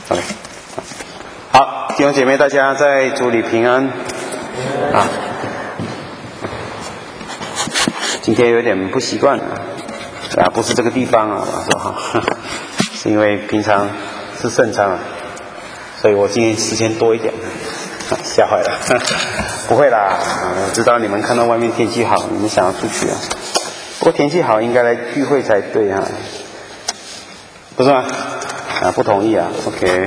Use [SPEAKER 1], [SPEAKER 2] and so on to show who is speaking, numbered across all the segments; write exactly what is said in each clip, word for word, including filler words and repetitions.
[SPEAKER 1] OK， 好，弟兄姐妹，大家在主里平安啊。今天有点不习惯啊，啊，不是这个地方啊，我说哈，是因为平常是圣餐啊，所以我今天时间多一点，啊、吓坏了，不会啦，啊，我知道你们看到外面天气好，你们想要出去啊，不过天气好应该来聚会才对啊，不是吗？啊，不同意啊 ，OK，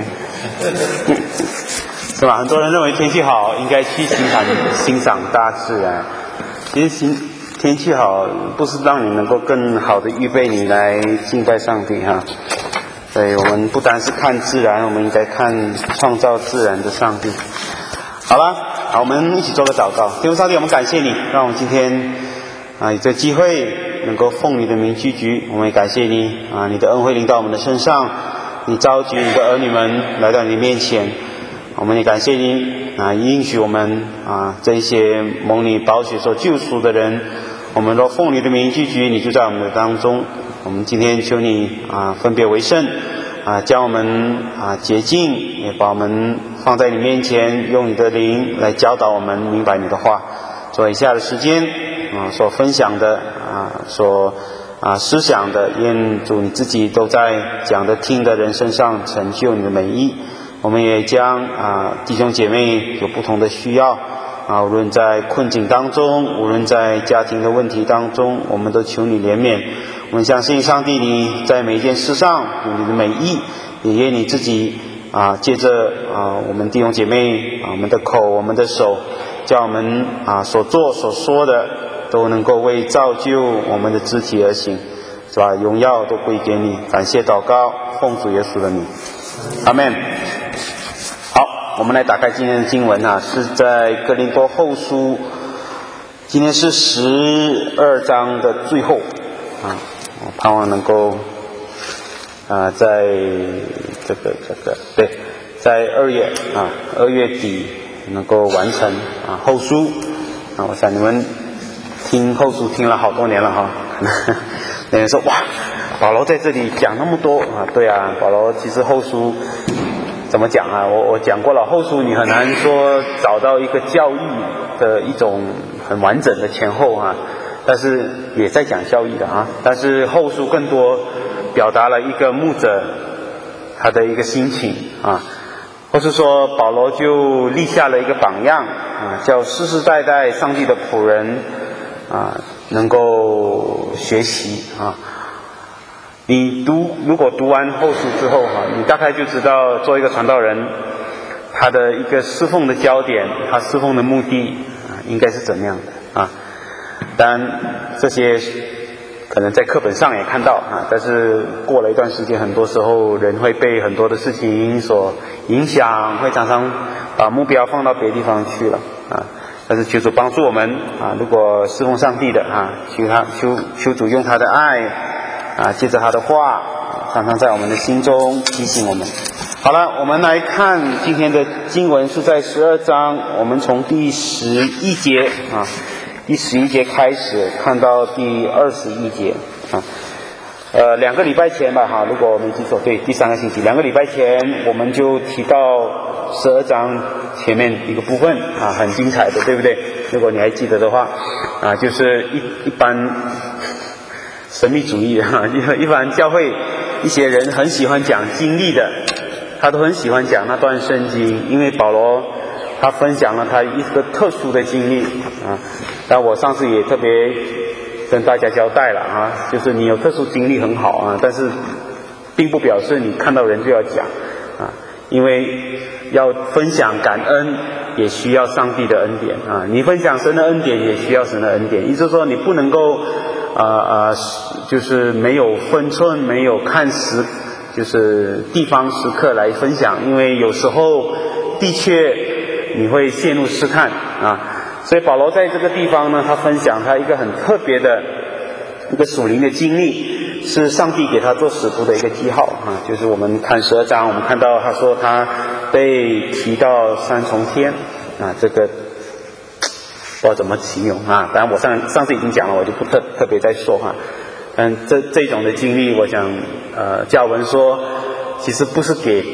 [SPEAKER 1] 是吧？很多人认为天气好应该去欣赏欣赏大自然，其实欣天气好不是让你能够更好的预备你来敬拜上帝哈。所以我们不单是看自然，我们应该看创造自然的上帝。好了，好，我们一起做个祷告。天父上帝，我们感谢你，让我们今天啊有这机会能够奉你的名聚集，我们也感谢你啊，你的恩惠临到我们的身上，你召集你的儿女们来到你的面前，我们也感谢你啊，应许我们啊这些蒙你宝血所救赎的人，我们若奉你的名聚集，你就在我们的当中。我们今天求你啊分别为圣啊，将我们啊洁净，也把我们放在你面前，用你的灵来教导我们明白你的话。所以以下的时间啊所分享的啊所啊思想的，愿主你自己都在讲的听的人身上成就你的美意。我们也将啊弟兄姐妹有不同的需要啊，无论在困境当中，无论在家庭的问题当中，我们都求你怜悯。我们相信上帝你在每一件事上有你的美意，也愿你自己啊借着啊我们弟兄姐妹啊我们的口我们的手，叫我们啊所做所说的都能够为造就我们的肢体而行，是吧？荣耀都归给你，感谢祷告，奉主耶稣的名，阿们。好，我们来打开今天的经文啊，是在哥林多后书，今天是十二章的最后啊，我盼望能够啊在这个这个对，在二月啊二月底能够完成啊后书啊，我想你们听后书听了好多年了哈，有人说哇，保罗在这里讲那么多啊，对啊，保罗其实后书怎么讲啊？我我讲过了，后书你很难说找到一个教义的一种很完整的前后啊，但是也在讲教义的啊。但是后书更多表达了一个牧者他的一个心情啊，或是说保罗就立下了一个榜样啊，叫世世代代上帝的仆人啊能够学习啊。你读如果读完后书之后哈，你大概就知道做一个传道人他的一个侍奉的焦点，他侍奉的目的啊应该是怎么样的啊。当然这些可能在课本上也看到啊，但是过了一段时间，很多时候人会被很多的事情所影响，会常常把目标放到别的地方去了啊。但是求主帮助我们啊，如果侍奉上帝的啊，求他求求主用他的爱啊，借着他的话，常常在我们的心中提醒我们。好了，我们来看今天的经文是在十二章，我们从第十一节啊，第十一节开始看到第二十一节啊。呃，两个礼拜前吧，哈，如果我没记错，对，第三个星期，两个礼拜前我们就提到十二章前面一个部分啊，很精彩的，对不对？如果你还记得的话，啊，就是一一般神秘主义啊，一般教会一些人很喜欢讲经历的，他都很喜欢讲那段圣经，因为保罗他分享了他一个特殊的经历啊。但我上次也特别跟大家交代了啊，就是你有特殊经历很好啊，但是并不表示你看到人就要讲啊，因为要分享感恩也需要上帝的恩典啊，你分享神的恩典也需要神的恩典，意思是说你不能够啊啊、呃，就是没有分寸，没有看时，就是地方时刻来分享，因为有时候的确你会陷入试探啊。所以保罗在这个地方呢，他分享他一个很特别的一个属灵的经历，是上帝给他做使徒的一个记号啊。就是我们看十二章，我们看到他说他被提到三重天啊，这个不知道怎么形容啊，当然我上上次已经讲了，我就不特特别再说哈。嗯，这这种的经历，我想呃，教文说其实不是给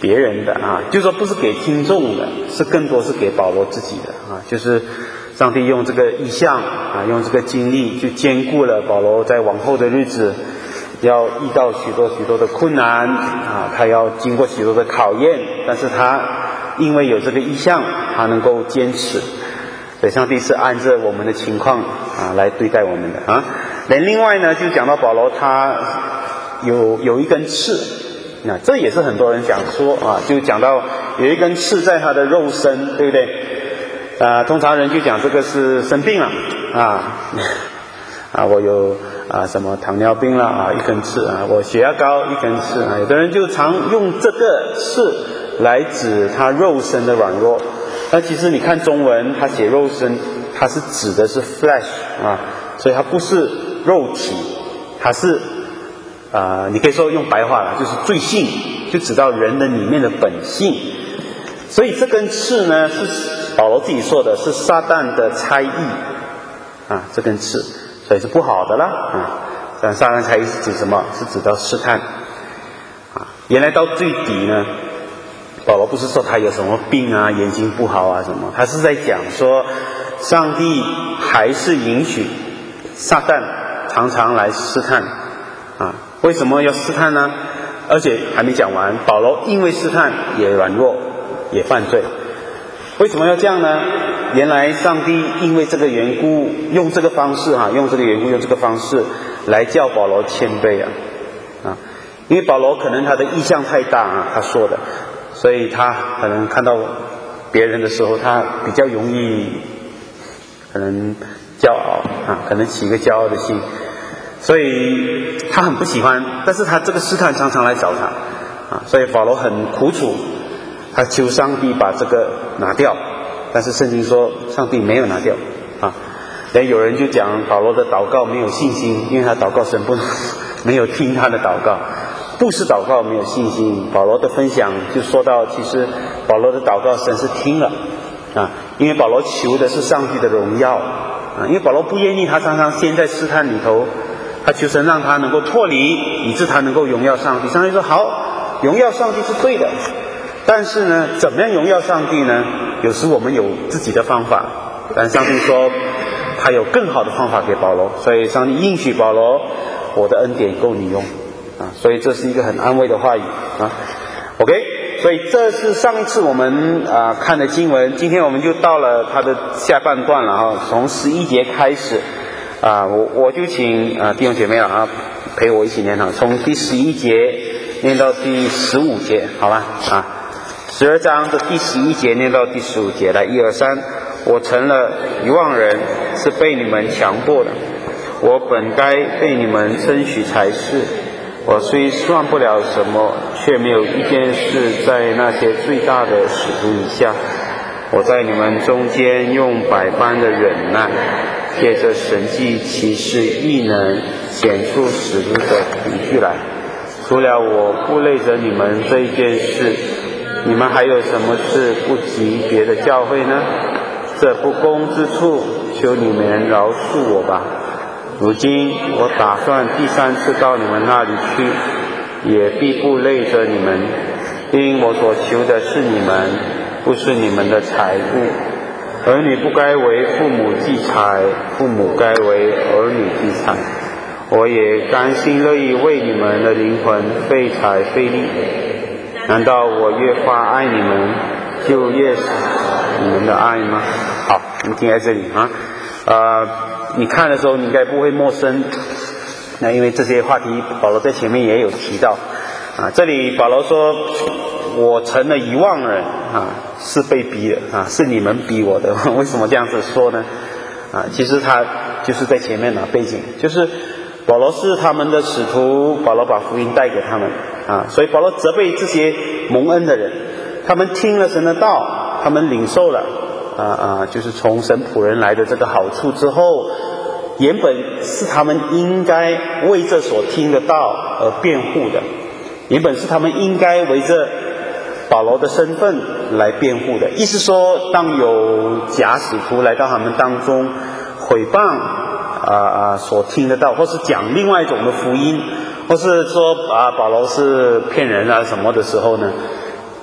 [SPEAKER 1] 别人的啊，就是说不是给听众的，是更多是给保罗自己的啊，就是上帝用这个意象啊，用这个经历去兼顾了保罗在往后的日子要遇到许多许多的困难啊，他要经过许多的考验，但是他因为有这个意象，他能够坚持。所以上帝是按着我们的情况啊来对待我们的啊。那另外呢，就讲到保罗他有有一根刺，那这也是很多人讲说啊，就讲到有一根刺在他的肉身，对不对？啊，通常人就讲这个是生病了啊啊，我有啊什么糖尿病了啊，一根刺啊，我血压高一根刺啊，有的人就常用这个刺来指他肉身的软弱。那其实你看中文，它写肉身，它是指的是 flesh 啊，所以它不是肉体，它是啊、呃，你可以说用白话了，就是罪性，就指到人的里面的本性。所以这根刺呢，是保罗自己说的，是撒旦的差役啊，这根刺，所以是不好的啦啊。但撒旦差役是指什么？是指到试探啊。原来到最底呢，保罗不是说他有什么病啊，眼睛不好啊什么，他是在讲说上帝还是允许撒旦常常来试探啊。为什么要试探呢？而且还没讲完，保罗因为试探也软弱也犯罪。为什么要这样呢？原来上帝因为这个缘故，用这个方式哈、啊，用这个缘故，用这个方式来叫保罗谦卑啊啊！因为保罗可能他的意向太大啊，他说的，所以他可能看到别人的时候，他比较容易可能骄傲啊，可能起一个骄傲的心，所以他很不喜欢。但是他这个试探常常来找他啊，所以保罗很苦楚，他求上帝把这个拿掉。但是圣经说上帝没有拿掉啊。连有人就讲保罗的祷告没有信心，因为他祷告神不没有听他的祷告，不是祷告没有信心。保罗的分享就说到，其实保罗的祷告神是听了啊，因为保罗求的是上帝的荣耀啊，因为保罗不愿意他常常陷在试探里头，他求神让他能够脱离，以致他能够荣耀上帝。上帝说好，荣耀上帝是对的，但是呢，怎么样荣耀上帝呢？有时我们有自己的方法，但上帝说他有更好的方法给保罗，所以上帝应许保罗，我的恩典够你用啊，所以这是一个很安慰的话语啊。OK， 所以这是上一次我们啊看的经文，今天我们就到了它的下半段了啊，从十一节开始啊，我我就请啊弟兄姐妹了啊陪我一起念啊，从第十一节念到第十五节，好吧啊。十二章的第十一节念到第十五节，来一二三。我成了遗忘人，是被你们强迫的。我本该被你们称许才是。我虽算不了什么，却没有一件事在那些最大的使徒以下。我在你们中间用百般的忍耐，借着神迹奇事异能，显出使徒的凭据来。除了我不累着你们这一件事，你们还有什么事不及别的教会呢？这不公之处，求你们饶恕我吧。如今我打算第三次到你们那里去，也必不累着你们，因我所求的是你们，不是你们的财物。儿女不该为父母积财，父母该为儿女积财。我也甘心乐意为你们的灵魂费财费力。难道我越发爱你们，就越少你们的爱吗？好，我们停在这里啊。呃，你看的时候你应该不会陌生，那因为这些话题保罗在前面也有提到啊。这里保罗说，我成了遗忘人啊，是被逼的啊，是你们逼我的。为什么这样子说呢？啊，其实他就是在前面的背景，就是保罗是他们的使徒，保罗把福音带给他们啊，所以保罗责备这些蒙恩的人，他们听了神的道，他们领受了啊啊，就是从神仆人来的这个好处之后，原本是他们应该为这所听的道而辩护的，原本是他们应该为这保罗的身份来辩护的。意思说，当有假使徒来到他们当中毁谤啊啊，所听得到，或是讲另外一种的福音，或是说啊保罗是骗人啊什么的时候呢，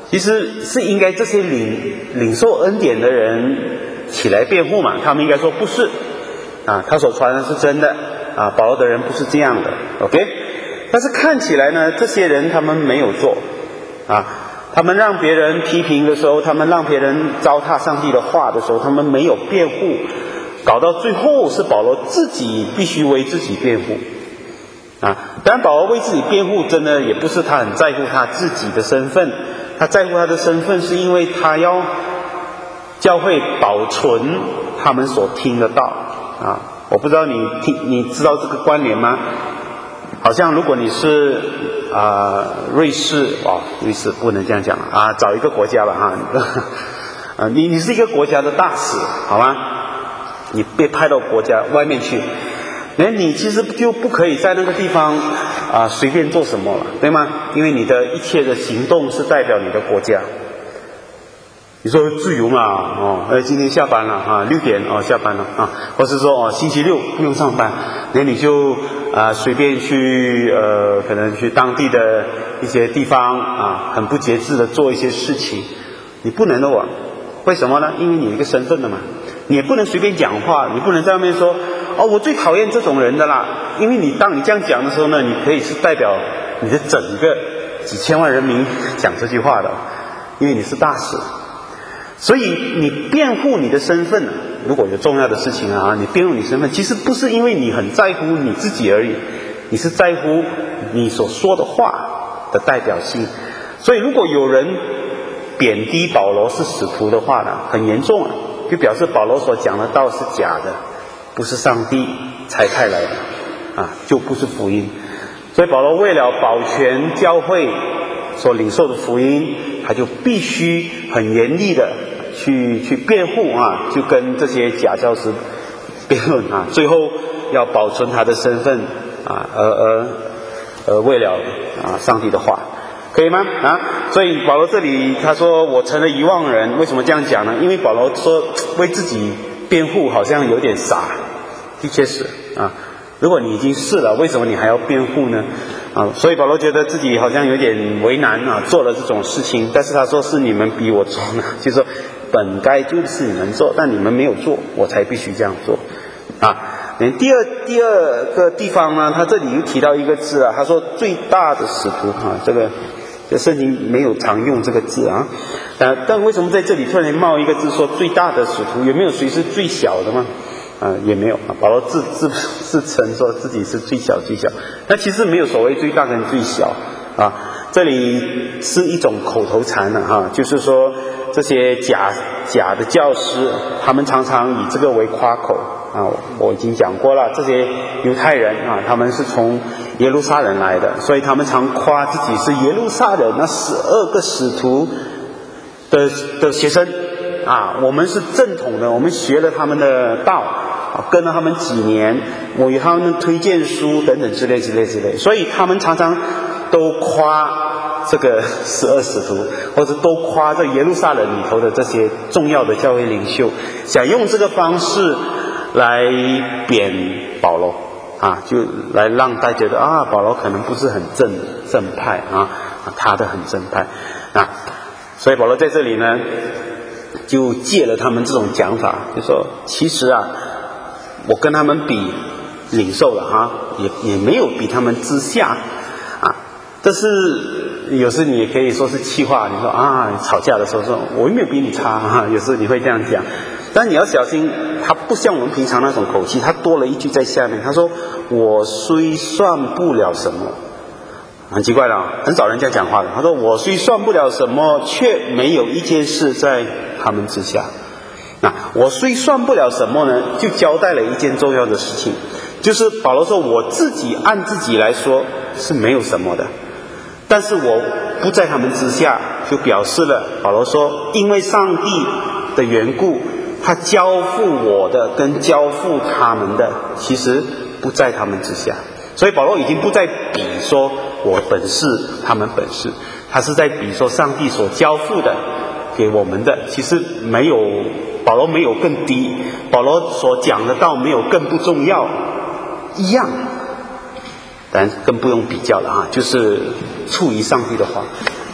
[SPEAKER 1] 其实是应该这些领领受恩典的人起来辩护嘛，他们应该说不是啊，他所传的是真的啊，保罗的人不是这样的 ，OK？ 但是看起来呢，这些人他们没有做啊，他们让别人批评的时候，他们让别人糟蹋上帝的话的时候，他们没有辩护，搞到最后是保罗自己必须为自己辩护啊。当然保罗为自己辩护真的也不是他很在乎他自己的身份，他在乎他的身份是因为他要教会保存他们所听得到啊。我不知道你听你知道这个关联吗？好像如果你是啊、呃、瑞士哦，瑞士不能这样讲啊，找一个国家吧哈，啊你你是一个国家的大使，好吗？你被派到国家外面去，那你其实就不可以在那个地方啊、呃、随便做什么了，对吗？因为你的一切的行动是代表你的国家。你说自由嘛，哦，呃，今天下班了啊，六点哦下班了啊，或是说哦星期六不用上班，那你就啊、呃、随便去呃可能去当地的一些地方啊，很不节制的做一些事情，你不能的哦，为什么呢？因为你有一个身份的嘛，你也不能随便讲话，你不能在外面说哦我最讨厌这种人的啦，因为你当你这样讲的时候呢，你可以是代表你的整个几千万人民讲这句话的，因为你是大使。所以你辩护你的身份，如果有重要的事情啊，你辩护你身份，其实不是因为你很在乎你自己而已，你是在乎你所说的话的代表性。所以如果有人贬低保罗是使徒的话呢，很严重啊，就表示保罗所讲的道是假的，不是上帝差派来的啊，就不是福音。所以保罗为了保全教会所领受的福音，他就必须很严厉的去去辩护啊，就跟这些假教师辩论啊，最后要保存他的身份啊，而而而为了啊上帝的话，可以吗？啊，所以保罗这里他说我成了遗忘人，为什么这样讲呢？因为保罗说为自己辩护好像有点傻，的确是啊。如果你已经是了，为什么你还要辩护呢？啊，所以保罗觉得自己好像有点为难啊，做了这种事情，但是他说是你们逼我做呢，就是说本该就是你们做，但你们没有做，我才必须这样做啊。第二第二个地方呢，他这里又提到一个字啊，他说最大的使徒啊，这个这圣经没有常用这个字啊，呃，但为什么在这里突然冒一个字说最大的使徒？有没有谁是最小的吗？啊、呃，也没有啊。保罗自自自称说自己是最小最小，但其实没有所谓最大跟最小啊。这里是一种口头禅了、啊、哈，就是说这些假假的教师，他们常常以这个为夸口啊。我已经讲过了，这些犹太人啊，他们是从耶路撒冷来的，所以他们常夸自己是耶路撒冷那十二个使徒的的学生啊，我们是正统的，我们学了他们的道。跟了他们几年，我与他们推荐书等等之类之类之类，所以他们常常都夸这个十二使徒，或者都夸这耶路撒冷里头的这些重要的教会领袖，想用这个方式来贬保罗啊，就来让大家觉得啊，保罗可能不是很正正派啊，他的很正派啊，所以保罗在这里呢，就借了他们这种讲法，就说其实啊。我跟他们比领受了哈，也也没有比他们之下啊。但是有时你也可以说是气话，你说啊，吵架的时候说我又没有比你差哈、啊，有时你会这样讲。但你要小心，他不像我们平常那种口气，他多了一句在下面，他说我虽算不了什么，很奇怪的啊，很少人这样讲话的。他说我虽算不了什么，却没有一件事在他们之下。那我虽算不了什么呢，就交代了一件重要的事情，就是保罗说我自己按自己来说是没有什么的，但是我不在他们之下，就表示了保罗说因为上帝的缘故，他交付我的跟交付他们的其实不在他们之下。所以保罗已经不再比说我本事他们本事，他是在比说上帝所交付的给我们的其实没有，保罗没有更低，保罗所讲的道没有更不重要，一样，当然更不用比较了啊，就是出于上帝的话。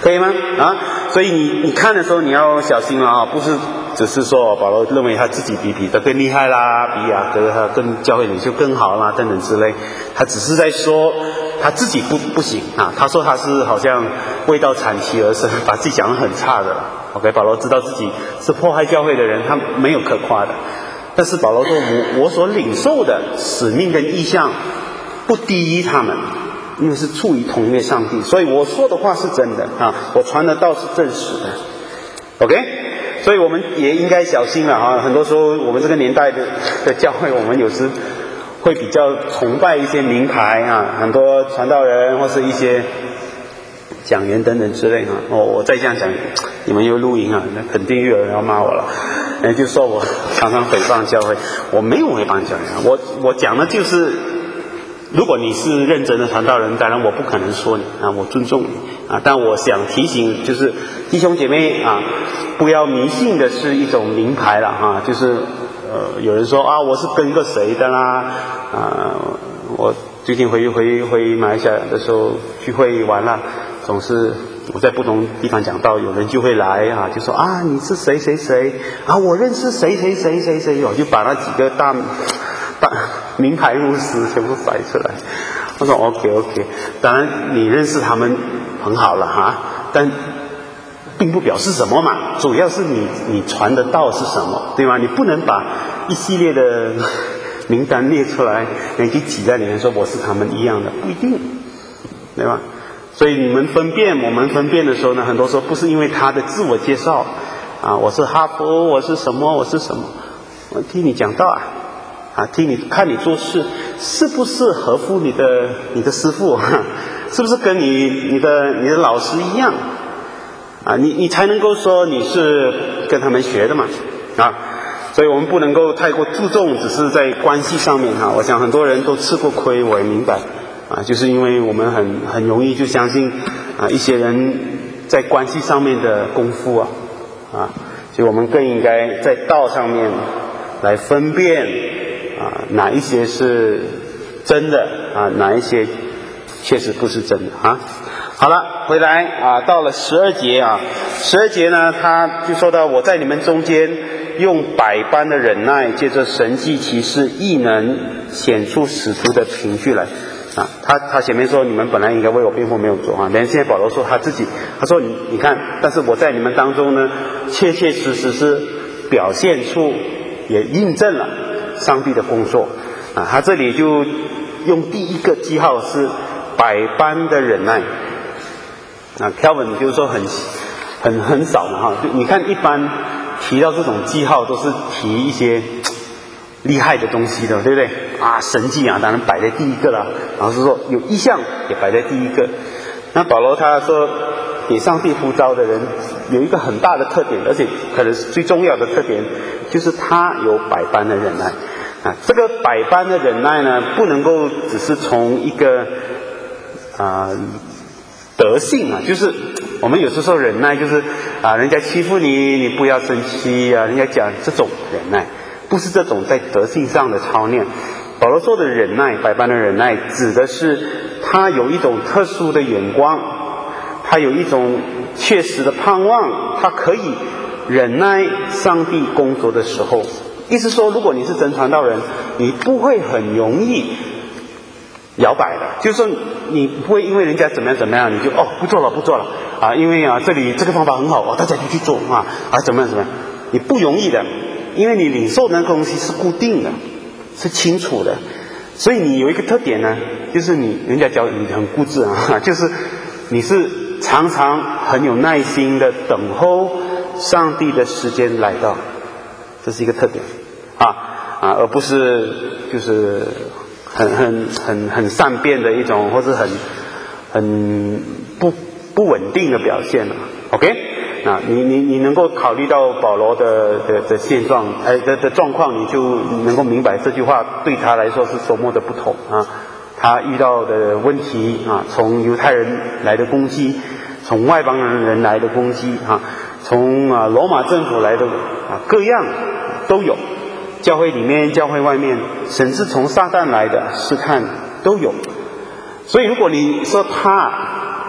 [SPEAKER 1] 可以吗？啊，所以你你看的时候你要小心了啊，不是只是说保罗认为他自己比彼得更厉害啦，比雅各他更教会领袖更好啦等等之类，他只是在说他自己不不行啊，他说他是好像未到产期而生，把自己讲得很差的了。OK， 保罗知道自己是迫害教会的人，他没有可夸的。但是保罗说我我所领受的使命跟意向不低于他们，因为是出于同一位上帝，所以我说的话是真的啊，我传的道是真实的。 OK， 所以我们也应该小心了啊。很多时候我们这个年代的的教会，我们有时会比较崇拜一些名牌啊，很多传道人或是一些讲员等等之类啊。哦，我再这样讲，你们又录音啊，那肯定又有人要骂我了。人就说我常常诽谤教会，我没有诽谤教会，我我讲的就是，如果你是认真的传道人，当然我不可能说你啊，我尊重你啊，但我想提醒就是弟兄姐妹啊，不要迷信的是一种名牌了哈、啊，就是呃有人说啊我是跟个谁的啦啊，我最近回回回马来西亚的时候聚会完了，总是我在不同地方讲到，有人就会来啊，就说啊你是谁谁谁啊，我认识谁谁谁谁谁，我就把那几个大大名牌牧师全部摆出来。我说 OK OK， 当然你认识他们很好了哈，但并不表示什么嘛，主要是你你传的道是什么，对吗？你不能把一系列的名单列出来，你就挤在里面说我是他们一样的，不一定，对吧？所以你们分辨，我们分辨的时候呢，很多时候不是因为他的自我介绍啊，我是哈佛，我是什么，我是什么，我听你讲道啊，啊，听你看你做事是不是合乎你的你的师父，是不是跟你你的你的老师一样啊？你你才能够说你是跟他们学的嘛啊。所以我们不能够太过注重只是在关系上面哈、啊。我想很多人都吃过亏，我也明白啊，就是因为我们很很容易就相信啊一些人在关系上面的功夫啊啊，所以我们更应该在道上面来分辨啊哪一些是真的啊，哪一些确实不是真的啊。好了，回来啊，到了十二节啊，十二节呢，他就说到我在你们中间用百般的忍耐，借着神迹奇事异能显出使徒的凭据来啊。他他前面说你们本来应该为我辩护，没有做啊。连现在保罗说他自己，他说你你看，但是我在你们当中呢，切切实实是表现出也印证了上帝的工作啊。他这里就用第一个记号是百般的忍耐。啊 ，Kelvin 就是说很很很少嘛哈，就你看一般提到这种记号都是提一些厉害的东西的，对不对？啊，神迹啊，当然摆在第一个了。然后是说有异象也摆在第一个。那保罗他说给上帝呼召的人有一个很大的特点，而且可能是最重要的特点，就是他有百般的忍耐啊。这个百般的忍耐呢，不能够只是从一个啊。呃德性啊，就是我们有时候忍耐，就是啊，人家欺负你，你不要生气啊，人家讲这种忍耐，不是这种在德性上的操练。保罗说的忍耐，百般的忍耐，指的是他有一种特殊的眼光，他有一种确实的盼望，他可以忍耐上帝工作的时候。意思说，如果你是真传道人，你不会很容易摇摆的，就是说你不会因为人家怎么样怎么样，你就哦不做了不做了啊，因为啊这里这个方法很好哦，大家就去做啊啊怎么样怎么样，你不容易的，因为你领受的那个东西是固定的，是清楚的，所以你有一个特点呢，就是你人家教你很固执啊，就是你是常常很有耐心的等候上帝的时间来到，这是一个特点啊啊，而不是就是很很很很善变的一种，或是很很不不稳定的表现了。OK， 那你你你能够考虑到保罗的的的现状，哎的的状况，你就能够明白这句话对他来说是多么的不同啊。他遇到的问题啊，从犹太人来的攻击，从外邦人来的攻击啊，从啊罗马政府来的啊各样都有。教会里面教会外面，甚至从撒旦来的试探都有。所以如果你说他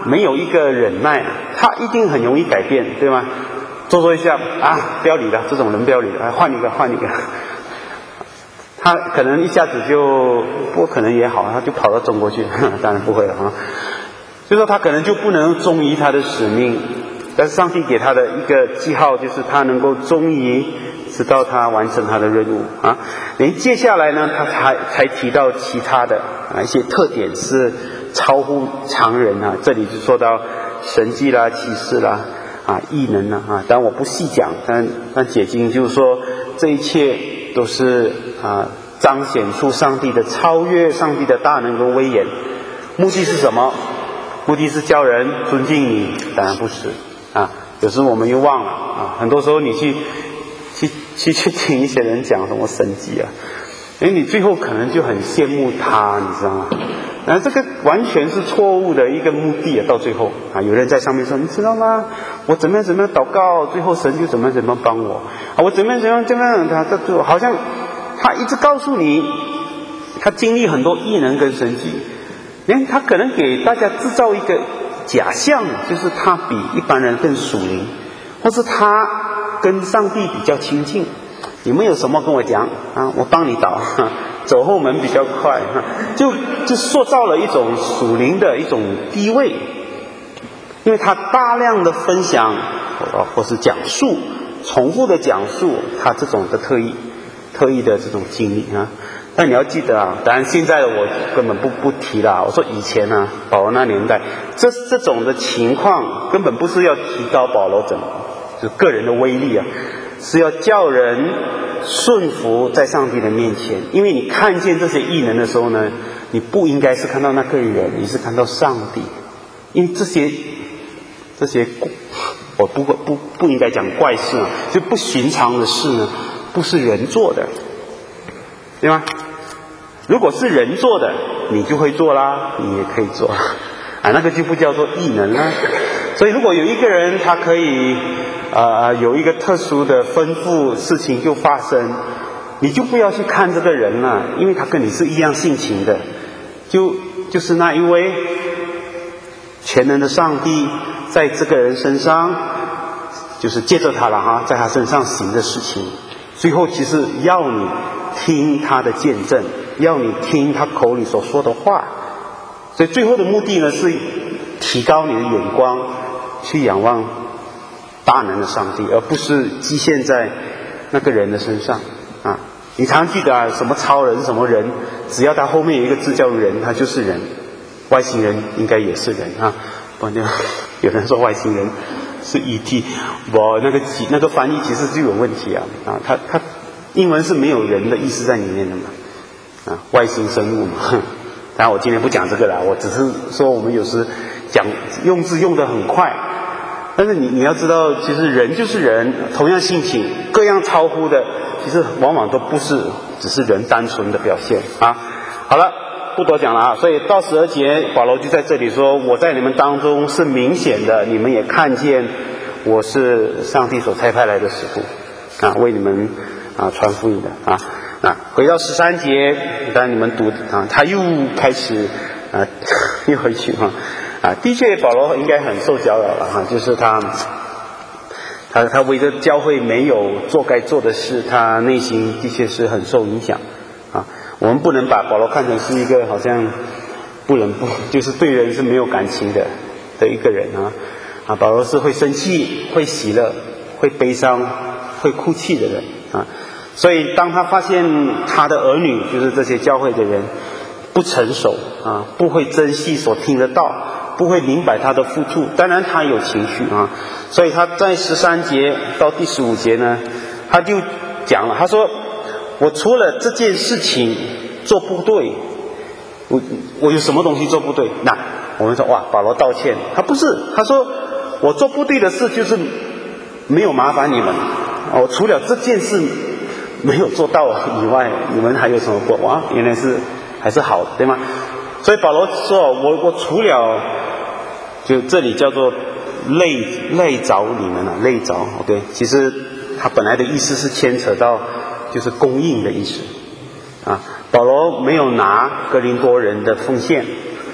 [SPEAKER 1] 没有一个忍耐，他一定很容易改变，对吗？做做一下啊，不要理了，这种人不要理了，换一个换一个。他可能一下子就，不过可能也好，他就跑到中国去，当然不会了啊。就说他可能就不能忠于他的使命，但是上帝给他的一个记号就是他能够忠于，直到他完成他的任务啊。连接下来呢，他才才提到其他的啊一些特点是超乎常人啊。这里就说到神迹啦、启示啦、啊异能啦啊。当然我不细讲，但但解经就是说这一切都是啊彰显出上帝的超越、上帝的大能跟威严。目的是什么？目的是叫人尊敬你，当然不是啊。有时我们又忘了啊。很多时候你去去去去听一些人讲什么神迹啊，因为你最后可能就很羡慕他，你知道吗？然后这个完全是错误的一个目的啊。到最后啊，有人在上面说，你知道吗？我怎么样怎么样祷告，最后神就怎么样怎么样帮我啊。我怎么样怎么样怎么样，他他就好像他一直告诉你，他经历很多异能跟神迹。连他可能给大家制造一个假象，就是他比一般人更属灵，或是他跟上帝比较亲近。有没有什么跟我讲啊？我帮你找，走后门比较快，就就塑造了一种属灵的一种地位。因为他大量的分享，或是讲述，重复的讲述他这种的特异、特异的这种经历啊。但你要记得啊，当然现在的我根本不不提了。我说以前啊，保罗那年代，这这种的情况根本不是要提高保罗整就个人的威力啊，是要叫人顺服在上帝的面前。因为你看见这些异能的时候呢，你不应该是看到那个人，你是看到上帝。因为这些这些我不不不应该讲怪事啊，就不寻常的事呢，不是人做的，对吗？如果是人做的，你就会做啦，你也可以做啊，那个就不叫做异能啦。所以如果有一个人他可以呃有一个特殊的吩咐，事情就发生，你就不要去看这个人了，因为他跟你是一样性情的，就就是那一位全能的上帝在这个人身上，就是借着他了哈，在他身上行的事情，最后其实要你听他的见证，要你听他口里所说的话。所以最后的目的呢，是提高你的眼光，去仰望大能的上帝，而不是局限在那个人的身上啊。你常记得啊，什么超人什么人，只要他后面有一个字叫人，他就是人。外星人应该也是人啊，不然有人说外星人是 E T， 我那个那个翻译其实就有问题啊啊，他他英文是没有人的意思在里面的嘛啊，外星生物嘛。当然我今天不讲这个了，我只是说我们有时讲用字用得很快，但是你你要知道，其实人就是人，同样性情，各样超乎的，其实往往都不是只是人单纯的表现啊。好了，不多讲了啊。所以到十二节，保罗就在这里说，我在你们当中是明显的，你们也看见我是上帝所差派来的使徒啊，为你们啊传福音的啊。啊，回到十三节，当你们读啊，他又开始啊，又回去哈啊。的确，保罗应该很受搅扰了哈，就是他他他为着教会没有做该做的事，他内心的确是很受影响啊。我们不能把保罗看成是一个好像不能不就是对人是没有感情的的一个人啊啊。保罗是会生气、会喜乐、会悲伤、会哭泣的人啊。所以当他发现他的儿女，就是这些教会的人不成熟啊，不会珍惜所听得到，不会明白他的付出，当然他有情绪啊。所以他在十三节到第十五节呢，他就讲了，他说我除了这件事情做不对，我我有什么东西做不对？那我们说哇，保罗道歉，他不是，他说我做不对的事就是没有麻烦你们哦，除了这件事没有做到以外，你们还有什么不？哇，原来是还是好的，对吗？所以保罗说，我我除了就这里叫做累累着你们了，累着 ，OK， 其实他本来的意思是牵扯到就是供应的意思啊。保罗没有拿哥林多人的奉献，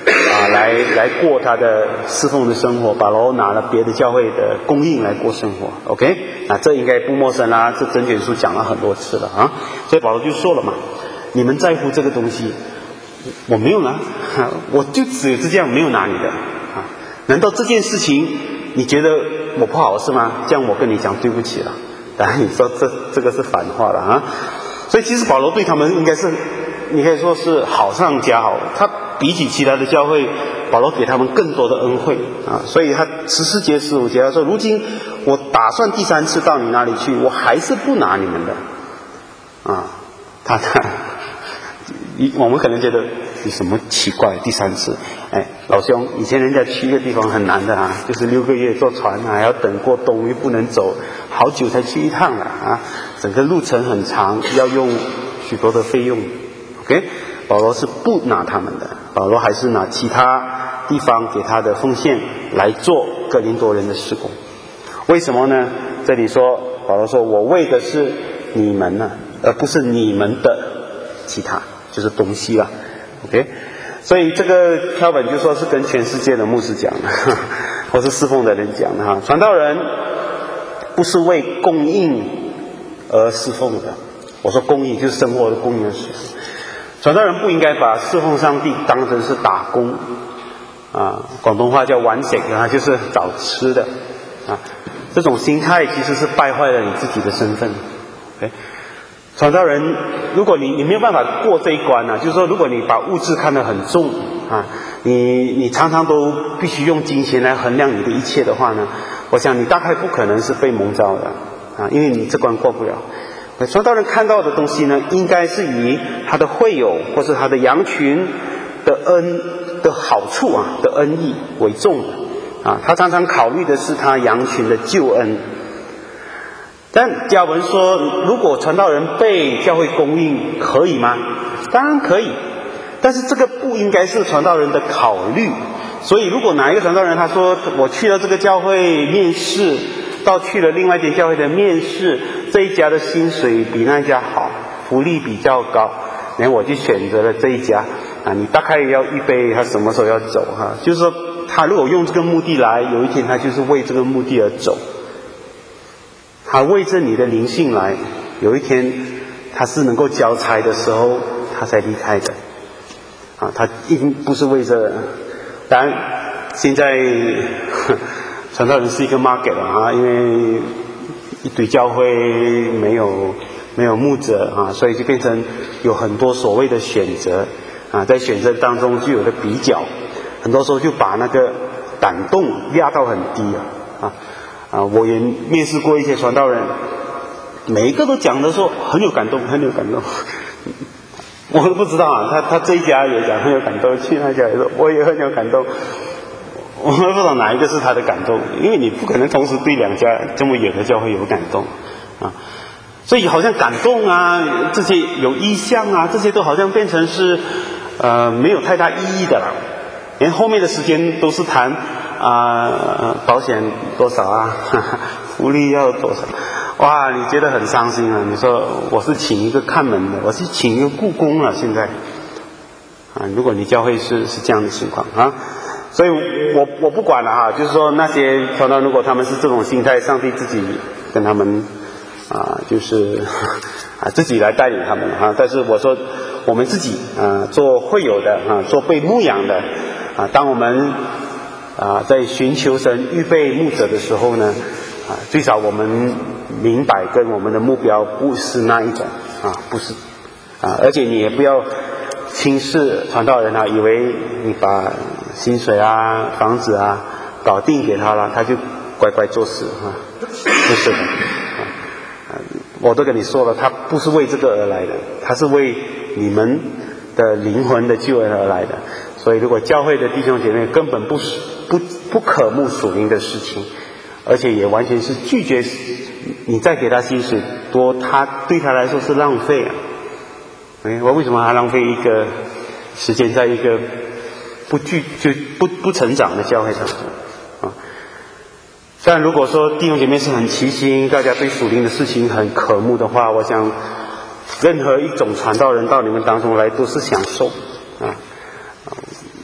[SPEAKER 1] 啊来来过他的侍奉的生活，保罗拿了别的教会的供应来过生活 ，OK？ 啊，这应该不陌生啦，这整卷书讲了很多次了啊，所以保罗就说了嘛，你们在乎这个东西，我没有拿，我就只有这样，没有拿你的啊，难道这件事情你觉得我不好是吗？这样我跟你讲对不起了，当然你说这这个是反话了啊，所以其实保罗对他们应该是，你可以说是好上加好，他比起其他的教会，保罗给他们更多的恩惠啊，所以他十四节十五节他说，如今我打算第三次到你那里去，我还是不拿你们的啊，他他我们可能觉得有什么奇怪，第三次，哎，老兄，以前人家去一个地方很难的啊，就是六个月坐船啊，还要等过冬，又不能走，好久才去一趟了啊，整个路程很长，要用许多的费用 ，OK？ 保罗是不拿他们的，保罗还是拿其他地方给他的奉献来做哥林多人的事工。为什么呢？这里说保罗说，我为的是你们呢、啊，而不是你们的其他，就是东西了 ，OK？ 所以这个抄本就说是跟全世界的牧师讲的，或是侍奉的人讲的哈。传道人不是为供应而侍奉的，我说供应就是生活的供应而侍奉。传道人不应该把侍奉上帝当成是打工啊，广东话叫玩食啊，就是找吃的啊。这种心态其实是败坏了你自己的身份。OK？ 传道人，如果你你没有办法过这一关啊，就是说，如果你把物质看得很重啊，你你常常都必须用金钱来衡量你的一切的话呢，我想你大概不可能是被蒙召的啊，因为你这关过不了。传道人看到的东西呢，应该是以他的会友或是他的羊群的恩的好处啊的恩义为重的啊，他常常考虑的是他羊群的救恩。但加文说，如果传道人被教会供应，可以吗？当然可以，但是这个不应该是传道人的考虑。所以，如果哪一个传道人他说我去了这个教会面试，到去了另外一间教会的面试，这一家的薪水比那一家好，福利比较高，然后我就选择了这一家啊，你大概要预备他什么时候要走哈、啊，就是说他如果用这个目的来，有一天他就是为这个目的而走，他为着你的灵性来，有一天他是能够交差的时候他才离开的啊，他一定不是为着，当然现在传道人是一个 market 啊，因为一堆教会没有没有牧者啊，所以就变成有很多所谓的选择啊，在选择当中就有了比较，很多时候就把那个感动压到很低啊啊啊！我也面试过一些传道人，每一个都讲的说很有感动，很有感动。我都不知道啊，他他这一家也讲很有感动，去那家也说我也很有感动。我们不知道哪一个是他的感动，因为你不可能同时对两家这么远的教会有感动啊，所以好像感动啊，这些有意向啊，这些都好像变成是呃没有太大意义的了。连后面的时间都是谈啊、呃、保险多少啊，呵呵福利要多少，哇，你觉得很伤心啊？你说我是请一个看门的，我是请一个雇工了，现在啊，如果你教会是是这样的情况啊。所以我我不管了哈，就是说那些传道，如果他们是这种心态，上帝自己跟他们啊，就是啊自己来带领他们哈。但是我说我们自己啊，做会友的啊，做被牧养的啊，当我们啊在寻求神预备牧者的时候呢，啊，最少我们明白跟我们的目标不是那一种啊，不是啊，而且你也不要轻视传道人啊，以为你把薪水啊、房子啊搞定给他了，他就乖乖做事啊，不是的啊！我都跟你说了，他不是为这个而来的，他是为你们的灵魂的救恩而来的。所以，如果教会的弟兄姐妹根本不不不渴慕属灵的事情，而且也完全是拒绝你再给他薪水多，他对他来说是浪费啊！哎，我为什么还浪费一个时间在一个不具就不不成长的教会上啊？虽然如果说弟兄姐妹是很齐心，大家对属灵的事情很渴慕的话，我想任何一种传道人到你们当中来都是享受啊。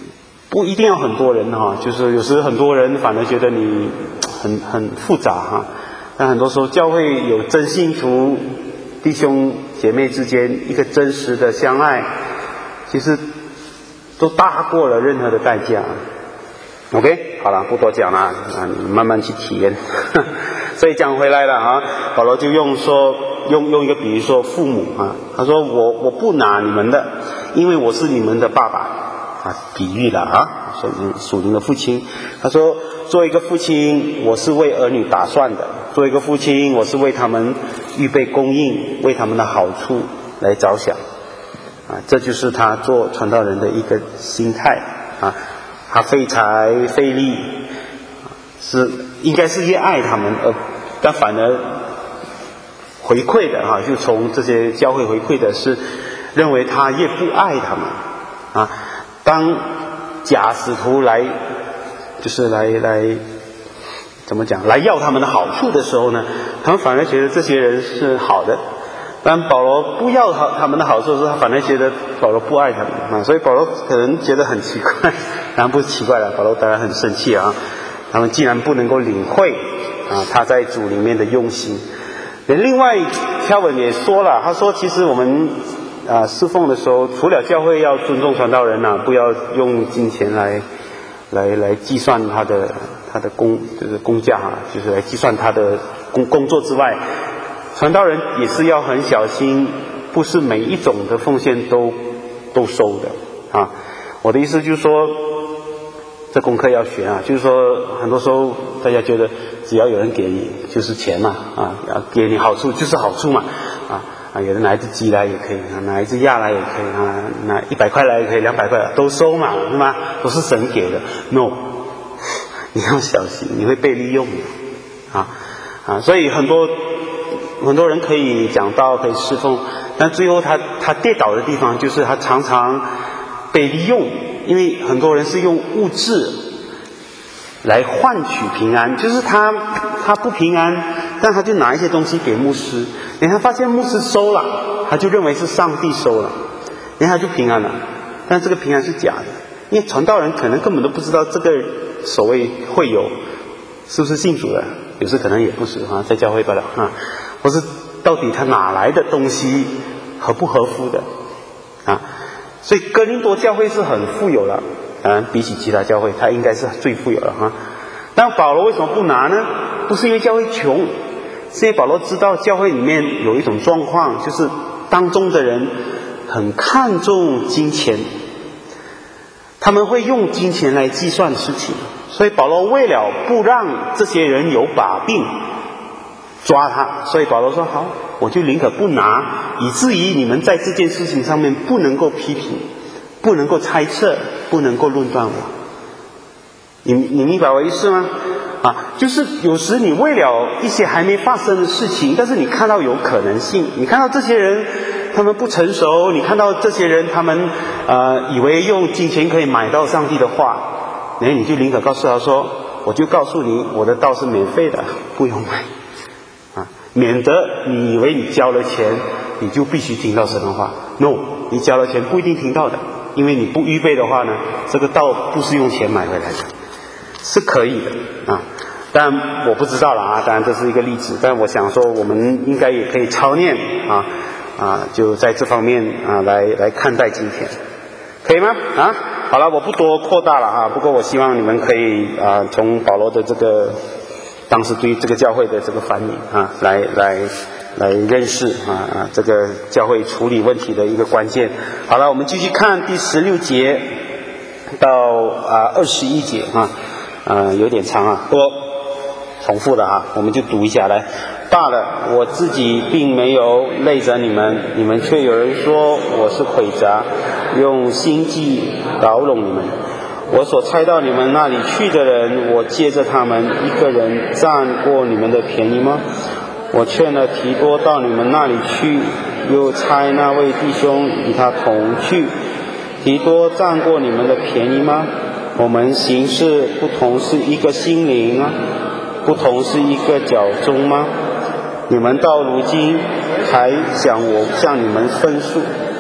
[SPEAKER 1] 不一定要很多人哈，就是有时很多人反而觉得你很很复杂哈。但很多时候教会有真信徒弟兄姐妹之间一个真实的相爱，其实都大过了任何的代价。OK， 好了，不多讲了啊，你慢慢去体验。所以讲回来了啊，保罗就用说用用一个比喻说父母啊，他说我我不拿你们的，因为我是你们的爸爸啊，比喻了啊，属灵属灵的父亲。他说作为一个父亲，我是为儿女打算的；作为一个父亲，我是为他们预备供应，为他们的好处来着想啊，这就是他做传道人的一个心态啊。他费财费力，是应该是越爱他们，而但反而回馈的哈，就从这些教会回馈的是认为他越不爱他们啊。当假使徒来就是来来怎么讲来要他们的好处的时候呢，他们反而觉得这些人是好的。但保罗不要他他们的好处的时候，他反而觉得保罗不爱他们啊，所以保罗可能觉得很奇怪，当然不是奇怪了，保罗当然很生气啊。他们既然不能够领会啊他在主里面的用心。另外条文也说了，他说其实我们啊侍奉的时候，除了教会要尊重传道人啊，不要用金钱来来来计算他的他的工就是工价啊，就是来计算他的工工作之外，传道人也是要很小心，不是每一种的奉献都都收的啊。我的意思就是说，这功课要学啊，就是说很多时候大家觉得只要有人给你就是钱嘛啊，要给你好处就是好处嘛啊啊，有人拿一只鸡来也可以，拿一只鸭来也可以啊，拿一百块来也可以，两百块都收嘛，是吗？都是神给的 ，no， 你要小心，你会被利用的啊啊，所以很多。很多人可以讲道可以侍奉，但最后他他跌倒的地方就是他常常被利用，因为很多人是用物质来换取平安，就是他他不平安，但他就拿一些东西给牧师，然后发现牧师收了，他就认为是上帝收了，然后他就平安了，但这个平安是假的，因为传道人可能根本都不知道这个所谓会有是不是信主的，有时可能也不是啊，在教会罢了啊。或是到底他哪来的东西合不合乎的啊？所以哥林多教会是很富有了，当然比起其他教会他应该是最富有了啊。但保罗为什么不拿呢？不是因为教会穷，是因为保罗知道教会里面有一种状况，就是当中的人很看重金钱，他们会用金钱来计算事情，所以保罗为了不让这些人有把柄抓他，所以保罗说好，我就宁可不拿，以至于你们在这件事情上面不能够批评，不能够猜测，不能够论断我。你你明白我意思吗？啊，就是有时你为了一些还没发生的事情，但是你看到有可能性，你看到这些人他们不成熟，你看到这些人他们呃以为用金钱可以买到上帝的话，哎，你就宁可告诉他说，我就告诉你，我的道是免费的，不用买。免得你以为你交了钱你就必须听到神的话 ，no， 你交了钱不一定听到的，因为你不预备的话呢，这个道不是用钱买回来的，是可以的啊。但我不知道了啊，当然这是一个例子，但我想说我们应该也可以操练啊啊，就在这方面啊来来看待今天，可以吗？啊，好了，我不多扩大了啊，不过我希望你们可以啊从保罗的这个。当时对这个教会的这个反应啊，来来来认识啊啊这个教会处理问题的一个关键。好了，我们继续看第十六节到啊二十一节啊，呃有点长啊，多重复的啊，我们就读一下来。罢了，我自己并没有累着你们，你们却有人说我是诡诈，用心计搞拢你们。我所差到你们那里去的人，我接着他们一个人占过你们的便宜吗？我劝了提多到你们那里去，又差那位弟兄与他同去，提多占过你们的便宜吗？我们行事不同是一个心灵啊，不同是一个脚中吗？你们到如今还想我向你们分数？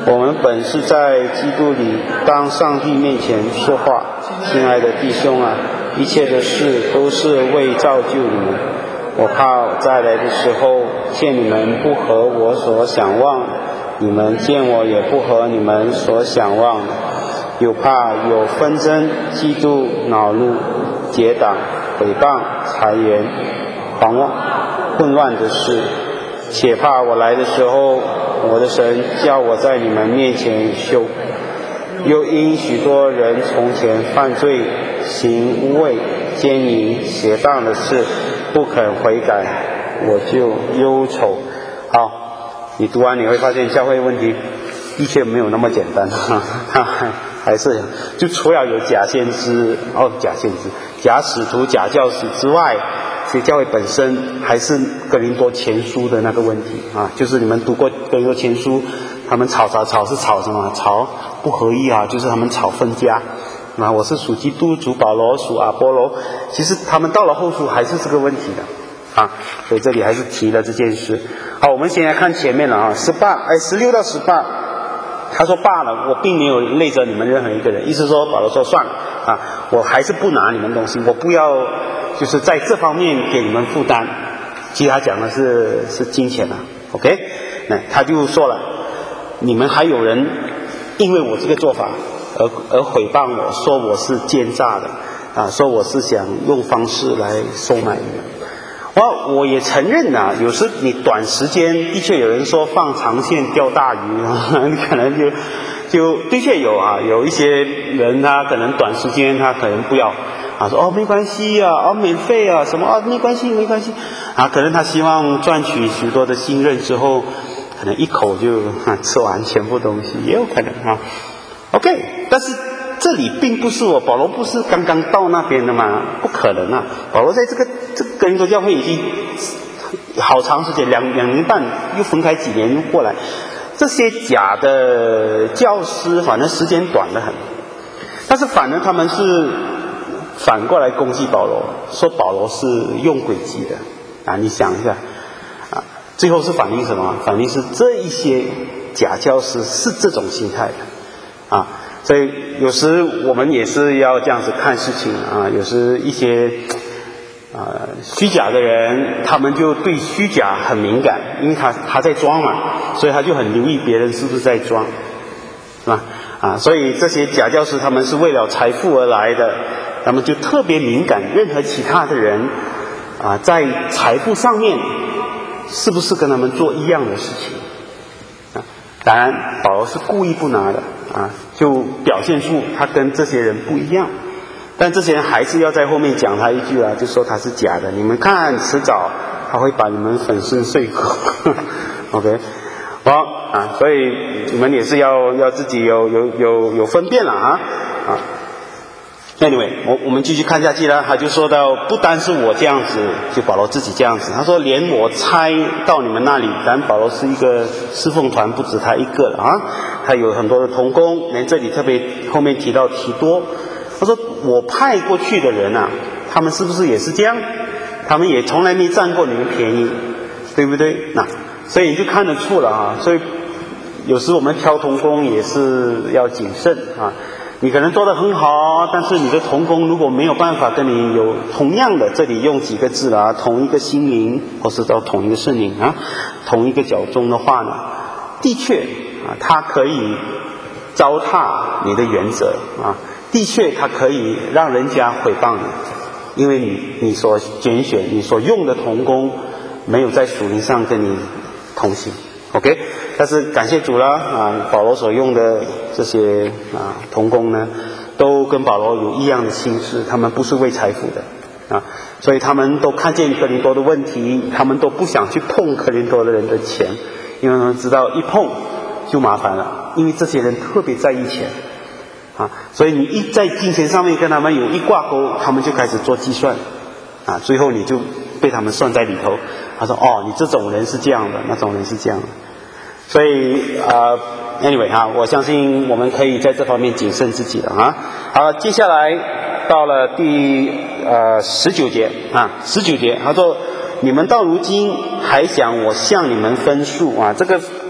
[SPEAKER 1] 我们本是在基督里当上帝面前说话。亲爱的弟兄啊，一切的事都是为造就你们。我怕我再来的时候见你们不合我所想望，你们见我也不合你们所想望，又怕有纷争、嫉妒、恼怒、结党、诽谤、谗言、狂妄、混乱的事，且怕我来的时候，我的神叫我在你们面前羞。又因许多人从前犯罪、行污秽、奸淫、邪荡的事，不肯悔改，我就忧愁。好，你读完你会发现教会问题的确没有那么简单，他还还是就除了有假先知哦，假先知、假使徒、假教师之外，其实教会本身还是哥林多前书的那个问题啊，就是你们读过哥林多前书，他们吵吵吵是吵什么？吵不合一啊，就是他们吵分家。啊，我是属基督，属保罗，属阿波罗。其实他们到了后书还是这个问题的啊，所以这里还是提了这件事。好，我们先来看前面了啊，十八哎十六到十八，他说罢了，我并没有累着你们任何一个人，意思说保罗说算了啊，我还是不拿你们东西，我不要就是在这方面给你们负担。其实他讲的是是金钱啊 ，OK， 那他就说了，你们还有人因为我这个做法而而诽谤我，说我是奸诈的啊，说我是想用方式来收买你们。我我也承认啊，有时你短时间的确有人说放长线钓大鱼啊，你可能就就的确有啊，有一些人他可能短时间他可能不要啊，说哦没关系啊，哦免费啊，什么啊没关系没关系啊，可能他希望赚取许多的信任之后，可能一口就啊吃完全部东西，也有可能啊。OK， 但是这里并不是我保罗不是刚刚到那边的嘛，不可能啊！保罗在这个这个哥林多教会已经好长时间，两两年半，又分开几年又过来，这些假的教师反正时间短得很，但是反而他们是反过来攻击保罗，说保罗是用诡计的啊！你想一下啊，最后是反映什么？反映是这一些假教师是这种心态的啊！所以有时我们也是要这样子看事情啊，有时一些呃虚假的人，他们就对虚假很敏感，因为他他在装嘛，所以他就很留意别人是不是在装，是吧？啊，所以这些假教师他们是为了财富而来的，他们就特别敏感，任何其他的人啊，在财富上面是不是跟他们做一样的事情啊？当然，保罗是故意不拿的。啊，就表现出他跟这些人不一样，但这些人还是要在后面讲他一句啊，就说他是假的。你们看，迟早他会把你们粉身碎骨。OK， 好啊，所以你们也是要要自己有有有有分辨了啊啊。Anyway， 我我们继续看下去了，他就说到，不单是我这样子，就保罗自己这样子，他说连我差到你们那里，但保罗是一个侍奉团，不止他一个了啊，他有很多的同工，连这里特别后面提到提多，他说我派过去的人啊，他们是不是也是这样？他们也从来没占过你们便宜，对不对？那所以你就看得出了啊，所以有时我们挑同工也是要谨慎啊。你可能做得很好，但是你的同工如果没有办法跟你有同样的，这里用几个字啊，同一个心灵，或是到同一个圣灵啊，同一个脚中的话呢，的确啊，他可以糟蹋你的原则啊，的确他可以让人家诽谤你，因为你你所拣选、你所用的同工没有在属灵上跟你同行。OK， 但是感谢主了啊！保罗所用的这些啊同工呢，都跟保罗有一样的心事，他们不是为财富的啊，所以他们都看见哥林多的问题，他们都不想去碰哥林多的人的钱，因为他们知道一碰就麻烦了，因为这些人特别在意钱啊，所以你一在金钱上面跟他们有一挂钩，他们就开始做计算啊，最后你就被他们算在里头。他说哦，你这种人是这样的，那种人是这样的。所以呃 anyway 哈，我相信我们可以在这方面谨慎自己的啊。好，接下来到了第呃十九节啊，十九节他说你们到如今还想我向你们分数啊，这个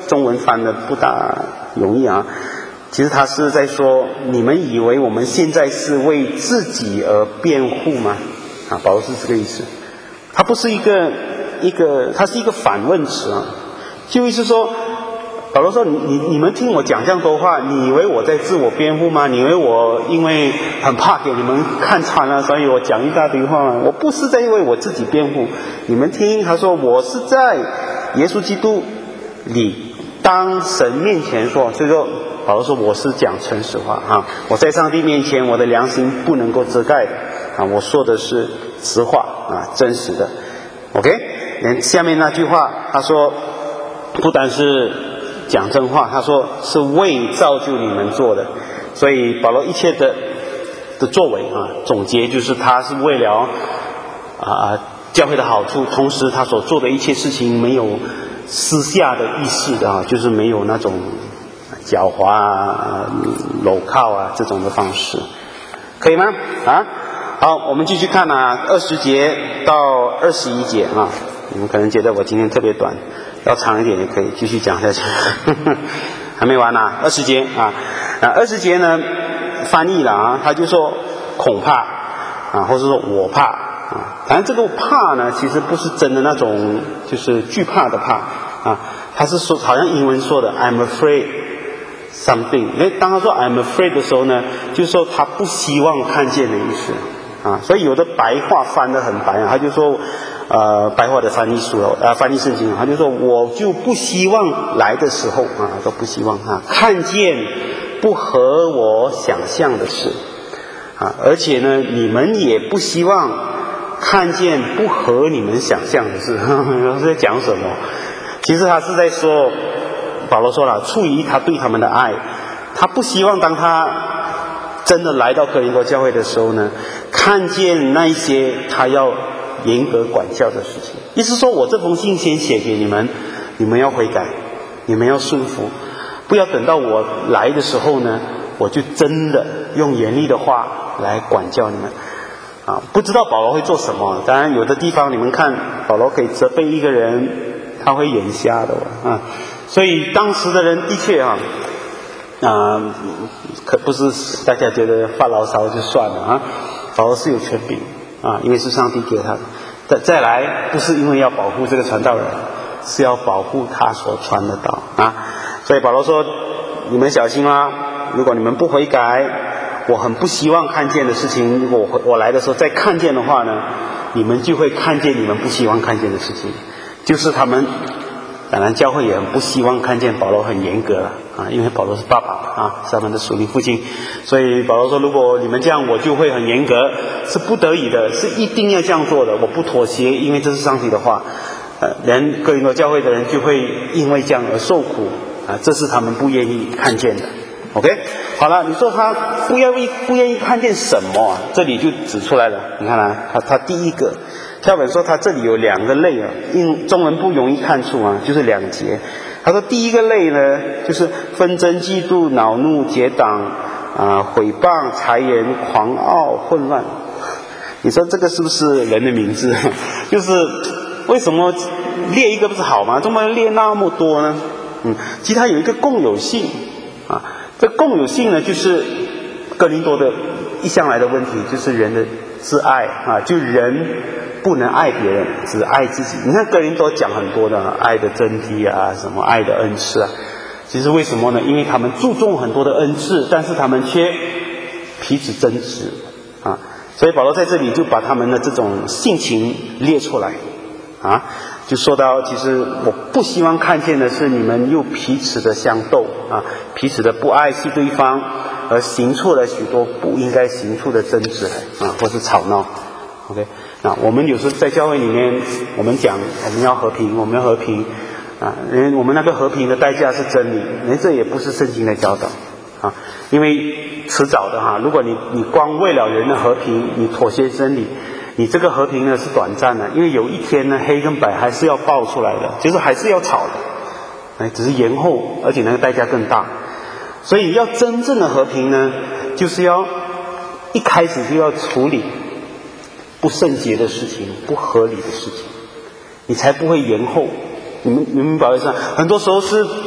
[SPEAKER 1] 中文翻的不大容易啊。其实他是在说，你们以为我们现在是为自己而辩护吗？啊，保罗是这个意思。他不是一个一个，他是一个反问词啊，就意思说，保罗说你你你们听我讲这样多话，你以为我在自我辩护吗？你以为我因为很怕给你们看穿了，所以我讲一大堆话吗？我不是在为我自己辩护。你们听，他说我是在耶稣基督里当神面前说，所以说保罗说我是讲诚实话啊，我在上帝面前我的良心不能够遮盖的啊，我说的是实话啊，真实的。OK， 连下面那句话他说不单是讲真话，他说是为造就你们做的。所以保罗一切的的作为啊，总结就是他是为了啊教会的好处，同时他所做的一切事情没有私下的意识的啊，就是没有那种狡猾啊、搂靠啊这种的方式，可以吗？啊，好，我们继续看啊，二十节到二十一节啊，你们可能觉得我今天特别短，要长一点也可以继续讲下去，还没完呢、啊，二十节啊，啊，二十节呢翻译了啊，他就说恐怕啊，或者说我怕啊，反正这个怕呢，其实不是真的那种就是惧怕的怕啊，他是说好像英文说的 I'm afraid something， 因为当他说 I'm afraid 的时候呢，就是说他不希望看见的意思啊，所以有的白话翻得很白啊，他就说呃白话的翻译书了，呃翻译圣经，他就说我就不希望来的时候啊，都不希望啊看见不合我想象的事啊，而且呢你们也不希望看见不合你们想象的事，是在讲什么？其实他是在说，保罗说了，出于他对他们的爱，他不希望当他真的来到哥林多教会的时候呢，看见那一些他要严格管教的事情。意思说我这封信先写给你们，你们要悔改，你们要顺服，不要等到我来的时候呢，我就真的用严厉的话来管教你们啊！不知道保罗会做什么，当然有的地方你们看，保罗可以责备一个人，他会眼瞎的啊！所以当时的人的确啊，啊，可不是大家觉得发牢骚就算了啊！保罗是有权柄啊，因为是上帝给他的。再再来，不是因为要保护这个传道人，是要保护他所传的道啊！所以保罗说：“你们小心啊！如果你们不悔改，我很不希望看见的事情，如果我我来的时候再看见的话呢，你们就会看见你们不希望看见的事情，就是他们。”当然教会也很不希望看见保罗很严格啊，因为保罗是爸爸啊，是他们的属灵父亲，所以保罗说如果你们这样我就会很严格，是不得已的，是一定要这样做的，我不妥协，因为这是上帝的话，呃，连哥林多教会的人就会因为这样而受苦啊，这是他们不愿意看见的。OK， 好了，你说他不愿意不愿意看见什么啊？这里就指出来了，你看啊，他他第一个。跳本说他这里有两个类啊，因中文不容易看出啊，就是两节。他说第一个类呢，就是纷争、嫉妒、恼怒、结党啊、毁谤、谗言、狂傲、混乱。你说这个是不是人的名字？就是为什么列一个不是好吗？怎么列那么多呢？嗯，其实它有一个共有性啊，这共有性呢，就是哥林多的一向来的问题，就是人的自爱啊，就人。不能爱别人，只爱自己。你看哥林多讲很多的爱的真谛啊，什么爱的恩赐啊。其实为什么呢？因为他们注重很多的恩赐，但是他们却彼此争执啊。所以保罗在这里就把他们的这种性情列出来啊，就说到其实我不希望看见的是你们又彼此的相斗啊，彼此的不爱惜对方，而行出了许多不应该行出的争执来啊，或是吵闹。OK。啊，我们有时在教会里面，我们讲我们要和平，我们要和平，啊，我们那个和平的代价是真理，人这也不是圣经的教导，啊，因为迟早的哈，如果你你光为了人的和平，你妥协真理，你这个和平呢是短暂的，因为有一天呢黑跟白还是要爆出来的，就是还是要吵的，哎，只是延后，而且那个代价更大，所以要真正的和平呢，就是要一开始就要处理。不圣洁的事情，不合理的事情，你才不会延后。你们你们明白意思？很多时候是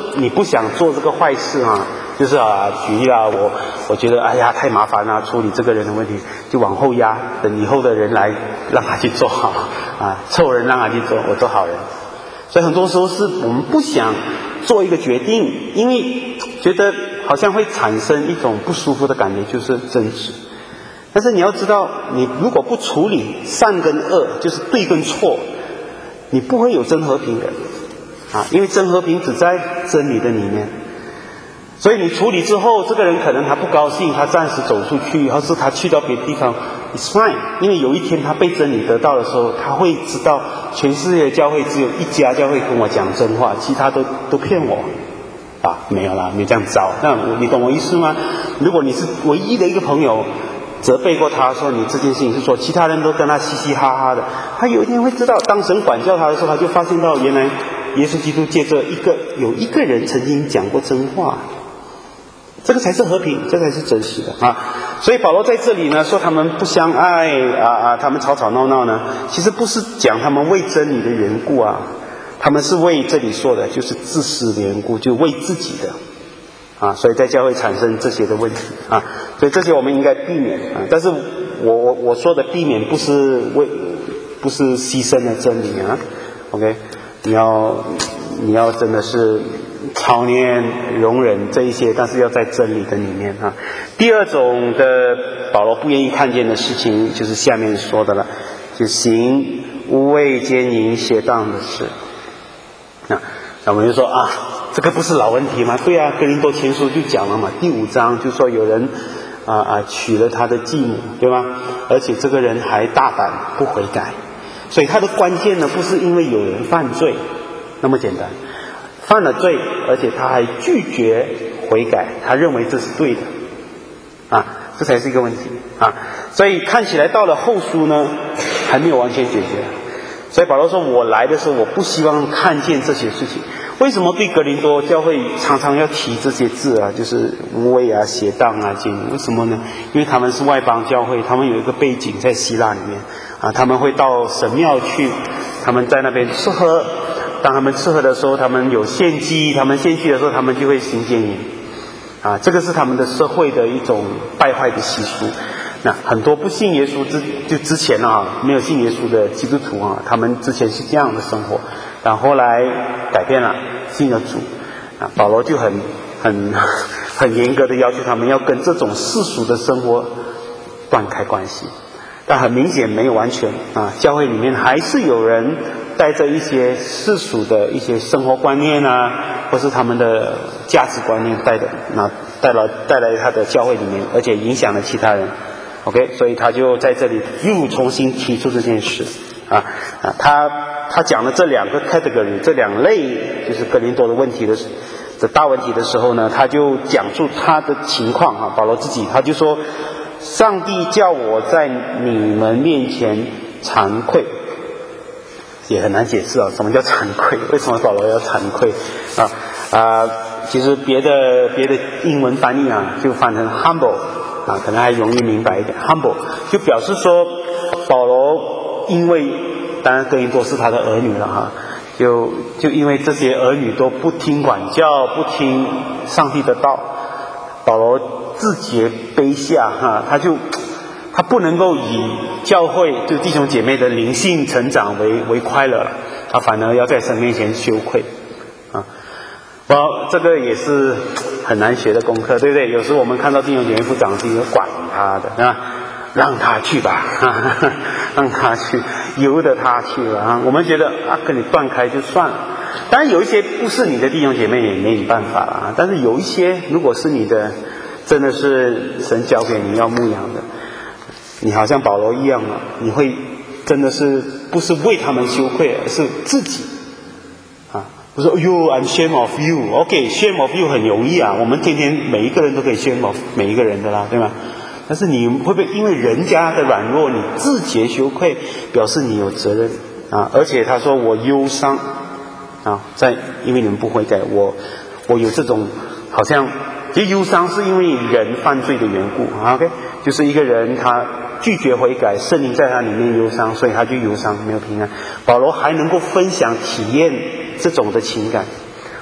[SPEAKER 1] 你不想做这个坏事啊，就是啊，举例啊，我我觉得哎呀太麻烦了，处理这个人的问题就往后压，等以后的人来让他去做好啊，凑人让他去做，我做好人。所以很多时候是我们不想做一个决定，因为觉得好像会产生一种不舒服的感觉，就是争执。但是你要知道，你如果不处理善跟恶，就是对跟错，你不会有真和平的啊，因为真和平只在真理的里面。所以你处理之后，这个人可能他不高兴，他暂时走出去，或是他去到别的地方 ，it's fine。因为有一天他被真理得到的时候，他会知道全世界的教会只有一家教会跟我讲真话，其他都都骗我啊，没有啦，没这样找。那你懂我意思吗？如果你是唯一的一个朋友，责备过他说你这件事情是错，其他人都跟他嘻嘻哈哈的，他有一天会知道，当神管教他的时候，他就发现到原来耶稣基督借着一个有一个人曾经讲过真话。这个才是和平，这才是真实的啊！所以保罗在这里呢说他们不相爱啊啊，他们吵吵闹闹呢，其实不是讲他们为真理的缘故啊，他们是为这里说的就是自私的缘故，就为自己的啊，所以在教会产生这些的问题啊，所以这些我们应该避免啊。但是我我我说的避免不是为不是牺牲了真理啊 ，OK， 你要你要真的是。操练容忍这一些，但是要在真理的里面啊。第二种的保罗不愿意看见的事情，就是下面说的了，就行污秽奸淫邪荡的事。那那我们就说啊，这个不是老问题吗？对啊，哥林多前书就讲了嘛，第五章就说有人啊啊娶了他的继母，对吗？而且这个人还大胆不悔改，所以他的关键呢，不是因为有人犯罪那么简单。犯了罪，而且他还拒绝悔改，他认为这是对的啊，这才是一个问题啊。所以看起来到了后书呢，还没有完全解决。所以保罗说，我来的时候，我不希望看见这些事情。为什么对哥林多教会常常要提这些字啊？就是污秽啊、邪荡啊、奸淫。为什么呢？因为他们是外邦教会，他们有一个背景在希腊里面啊，他们会到神庙去，他们在那边吃喝。当他们吃喝的时候，他们有献祭，他们献祭的时候，他们就会行奸淫啊，这个是他们的社会的一种败坏的习俗。那很多不信耶稣之就之前啊，没有信耶稣的基督徒啊，他们之前是这样的生活，然后后来改变了，信了主啊。保罗就很很很严格的要求他们要跟这种世俗的生活断开关系，但很明显没有完全啊，教会里面还是有人带着一些世俗的一些生活观念啊，或是他们的价值观念带的，那带来带来他的教会里面，而且影响了其他人。OK， 所以他就在这里又重新提出这件事啊啊，他他讲了这两个 category， 这两类就是哥林多的问题的这大问题的时候呢，他就讲述他的情况啊，保罗自己他就说，上帝叫我在你们面前惭愧。也很难解释啊，什么叫惭愧？为什么保罗要惭愧啊？啊，其实别的别的英文翻译啊，就翻成 humble 啊，可能还容易明白一点。humble 就表示说，保罗因为当然哥林多是他的儿女了哈，就就因为这些儿女都不听管教，不听上帝的道，保罗自觉卑下哈，他就。他不能够以教会就弟兄姐妹的灵性成长为为快乐，他反而要在神面前羞愧啊！我这个也是很难学的功课，对不对？有时候我们看到弟兄姐妹不长进，就管他的啊，让他去吧，啊、让他去，由得他去了啊！我们觉得啊，跟你断开就算了。当然有一些不是你的弟兄姐妹也没你办法啊，但是有一些如果是你的，真的是神交给你要牧养的。你好像保罗一样啊，你会真的是不是为他们羞愧，而是自己啊。不是 You I'm shame of you OK shame of you 很容易啊，我们天天每一个人都可以 shame of 每一个人的啦，对吗？但是你会不会因为人家的软弱你自觉羞愧，表示你有责任啊？而且他说我忧伤啊，在因为你们不悔改，我我有这种好像其实忧伤是因为人犯罪的缘故 OK， 就是一个人他拒绝悔改，圣灵在他里面忧伤，所以他就忧伤没有平安。保罗还能够分享体验这种的情感，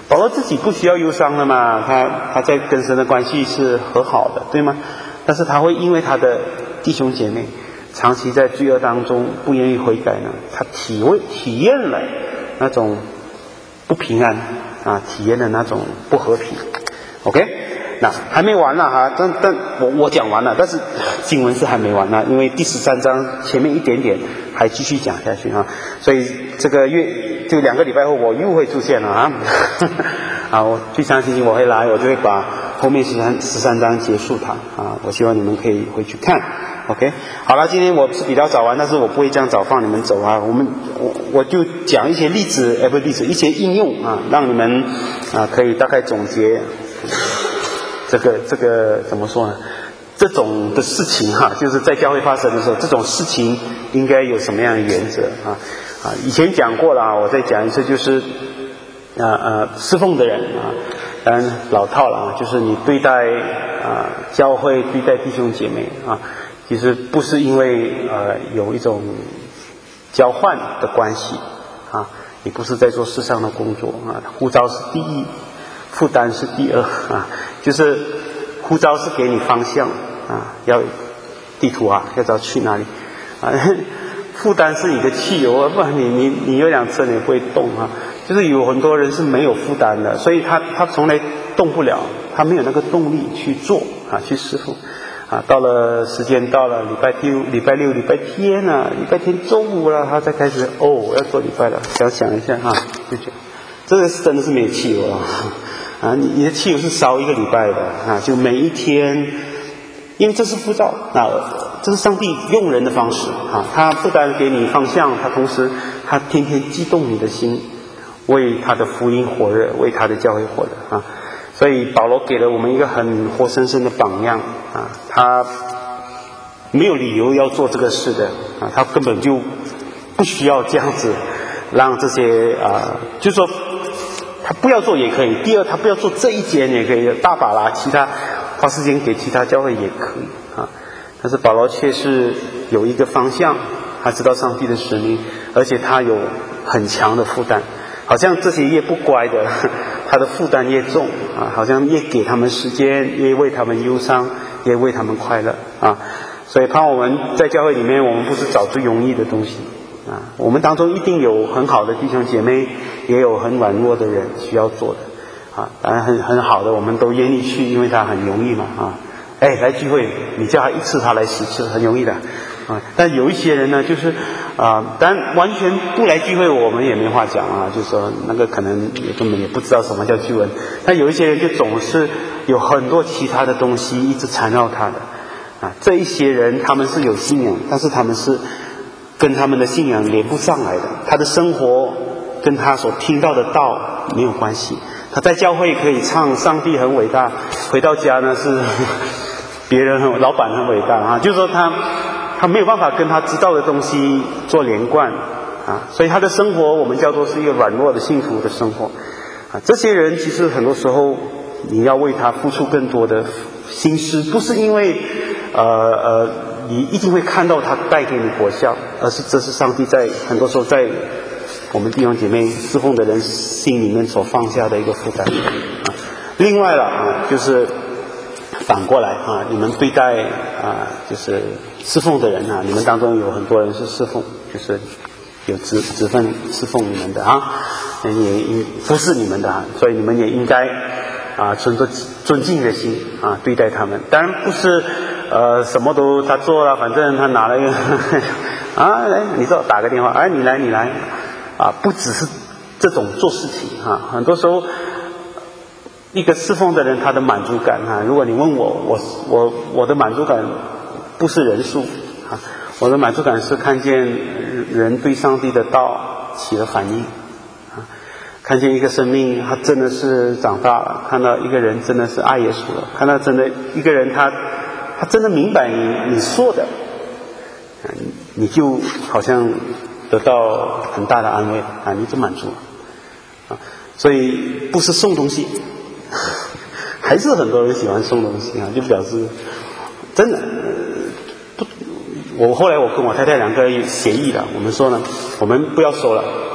[SPEAKER 1] 保罗自己不需要忧伤了嘛，他他在跟神的关系是和好的，对吗？但是他会因为他的弟兄姐妹长期在罪恶当中不愿意悔改呢，他体会体验了那种不平安啊，体验了那种不和平。OK， 那还没完了哈，但但我我讲完了，但是经文是还没完呢，因为第十三章前面一点点还继续讲下去啊，所以这个月就两个礼拜后我又会出现了啊，啊，我最相信我会来，我就会把后面十三十三章结束它啊，我希望你们可以回去看。OK， 好了，今天我是比较早完，但是我不会这样早放你们走啊。我们我我就讲一些例子，哎，不是例子，一些应用啊，让你们啊可以大概总结这个这个怎么说呢？这种的事情哈、啊，就是在教会发生的时候，这种事情应该有什么样的原则啊？啊，以前讲过了啊，我再讲一次，就是啊啊侍奉的人啊，当然老套了啊，就是你对待啊教会对待弟兄姐妹啊。其实不是因为呃有一种交换的关系啊，你不是在做世上的工作啊，呼召是第一，负担是第二啊，就是呼召是给你方向啊，要地图啊，要知道去哪里啊，负担是你的汽油啊，不然你你你有辆车你不会动啊，就是有很多人是没有负担的，所以他他从来动不了，他没有那个动力去做啊，去侍奉。啊，到了时间到了，礼拜六、礼拜六、礼拜天啊，礼拜天中午了，他才开始哦，我要做礼拜了。想想一下哈，就这样，这个是真的是没有汽油了啊！你你的汽油是烧一个礼拜的啊，就每一天，因为这是呼召啊，这是上帝用人的方式啊，他不但给你方向，他同时他天天激动你的心，为他的福音火热，为他的教会火热啊。所以保罗给了我们一个很活生生的榜样啊，他没有理由要做这个事的啊，他根本就不需要这样子让这些啊，就是说他不要做也可以。第二，他不要做这一间也可以，大把啦，其他花时间给其他教会也可以啊。但是保罗却是有一个方向，他知道上帝的使命，而且他有很强的负担。好像这些越不乖的，他的负担越重啊，好像越给他们时间，越为他们忧伤，越为他们快乐啊。所以，当我们在教会里面，我们不是找最容易的东西啊，我们当中一定有很好的弟兄姐妹，也有很软弱的人需要做的啊。当然很很好的，我们都愿意去，因为他很容易嘛啊。哎，来聚会，你叫他一次，他来十次，很容易的啊。但有一些人呢，就是啊，当然完全不来聚会，我们也没话讲啊。就是说那个可能也根本也不知道什么叫聚会。但有一些人就总是有很多其他的东西一直缠绕他的啊。这一些人他们是有信仰，但是他们是跟他们的信仰连不上来的。他的生活跟他所听到的道没有关系。他在教会可以唱上帝很伟大，回到家呢是别人很老板很伟大啊，就是说他他没有办法跟他知道的东西做连贯啊，所以他的生活我们叫做是一个软弱的幸福的生活啊。这些人其实很多时候你要为他付出更多的心思，不是因为呃呃你一定会看到他带给你果效，而是这是上帝在很多时候在我们弟兄姐妹侍奉的人心里面所放下的一个负担啊。另外了啊，就是反过来啊，你们对待啊，就是侍奉的人啊，你们当中有很多人是侍奉，就是有职职分侍奉你们的啊，也应服侍你们的啊，所以你们也应该啊，存着尊敬的心啊对待他们。当然不是呃什么都他做了，反正他拿了一个啊，来你说打个电话，哎你来你来啊，不只是这种做事情啊，很多时候。一个侍奉的人，他的满足感啊，如果你问我，我我我的满足感不是人数啊，我的满足感是看见人对上帝的道起了反应啊，看见一个生命他真的是长大了，看到一个人真的是爱耶稣了，看到真的一个人他他真的明白你你说的，啊，你就好像得到很大的安慰啊，你就满足了啊，所以不是送东西。还是很多人喜欢送东西啊，就表示真的不。我后来我跟我太太两个人协议了，我们说呢，我们不要收了啊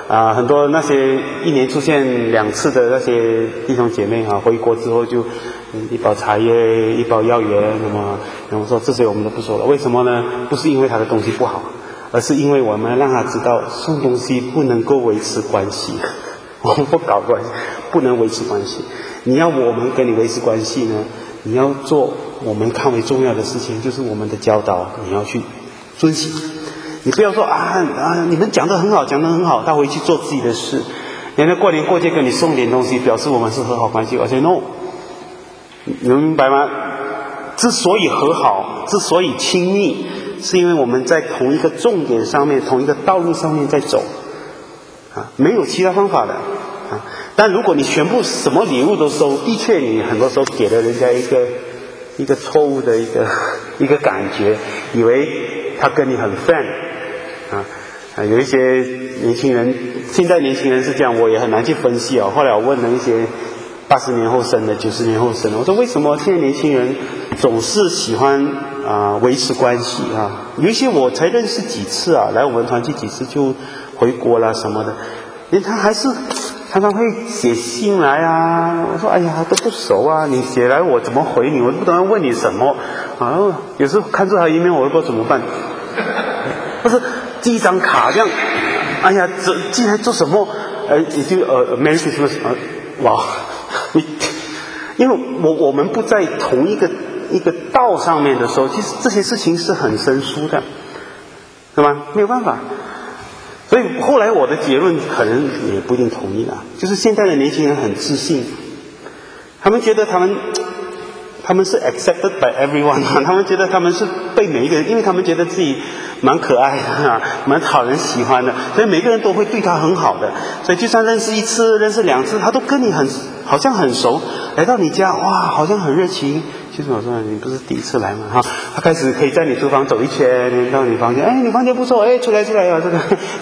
[SPEAKER 1] 啊，很多那些一年出现两次的那些弟兄姐妹啊，回国之后就一包茶叶，一包药圆，那么然后说这些我们都不说了，为什么呢？不是因为他的东西不好，而是因为我们让他知道送东西不能够维持关系，我们不搞关系，不能维持关系。你要我们跟你维持关系呢，你要做我们看为重要的事情，就是我们的教导，你要去遵行。你不要说啊啊，你们讲得很好，讲得很好，他回去做自己的事。人家过年过节跟你送点东西，表示我们是和好关系，而且 no， 你们明白吗？之所以和好，之所以亲密，是因为我们在同一个重点上面，同一个道路上面在走，啊，没有其他方法的啊。但如果你全部什么礼物都收，的确你很多时候给了人家一个一个错误的一个一个感觉，以为他跟你很 friend。啊，啊，有一些年轻人，现在年轻人是这样，我也很难去分析哦。后来我问了一些八十年后生的、九十年后生的，我说为什么现在年轻人总是喜欢啊维持关系啊？有一些我才认识几次啊，来我们团契几次就回国啦什么的，因为他还是常常会写信来啊。我说哎呀都不熟啊，你写来我怎么回你？我不懂要问你什么啊？有时候看住他一面，我都不知道怎么办。不是。寄一张卡这样，哎呀，这寄来做什么？呃，也就呃 ，Merry Christmas 啊，哇！你，因为我我们不在同一个一个道上面的时候，其实这些事情是很生疏的，对吗？没有办法。所以后来我的结论可能也不一定同意啦，就是现在的年轻人很自信，他们觉得他们。他们是 accepted by everyone， 他们觉得他们是被每一个人，因为他们觉得自己蛮可爱的啊，蛮讨人喜欢的，所以每个人都会对他很好的。所以就算认识一次、认识两次，他都跟你很好像很熟，来到你家哇，好像很热情。其实我说你不是第一次来嘛哈，他开始可以在你厨房走一圈，到你房间，哎，你房间不错，哎，出来出来啊，这个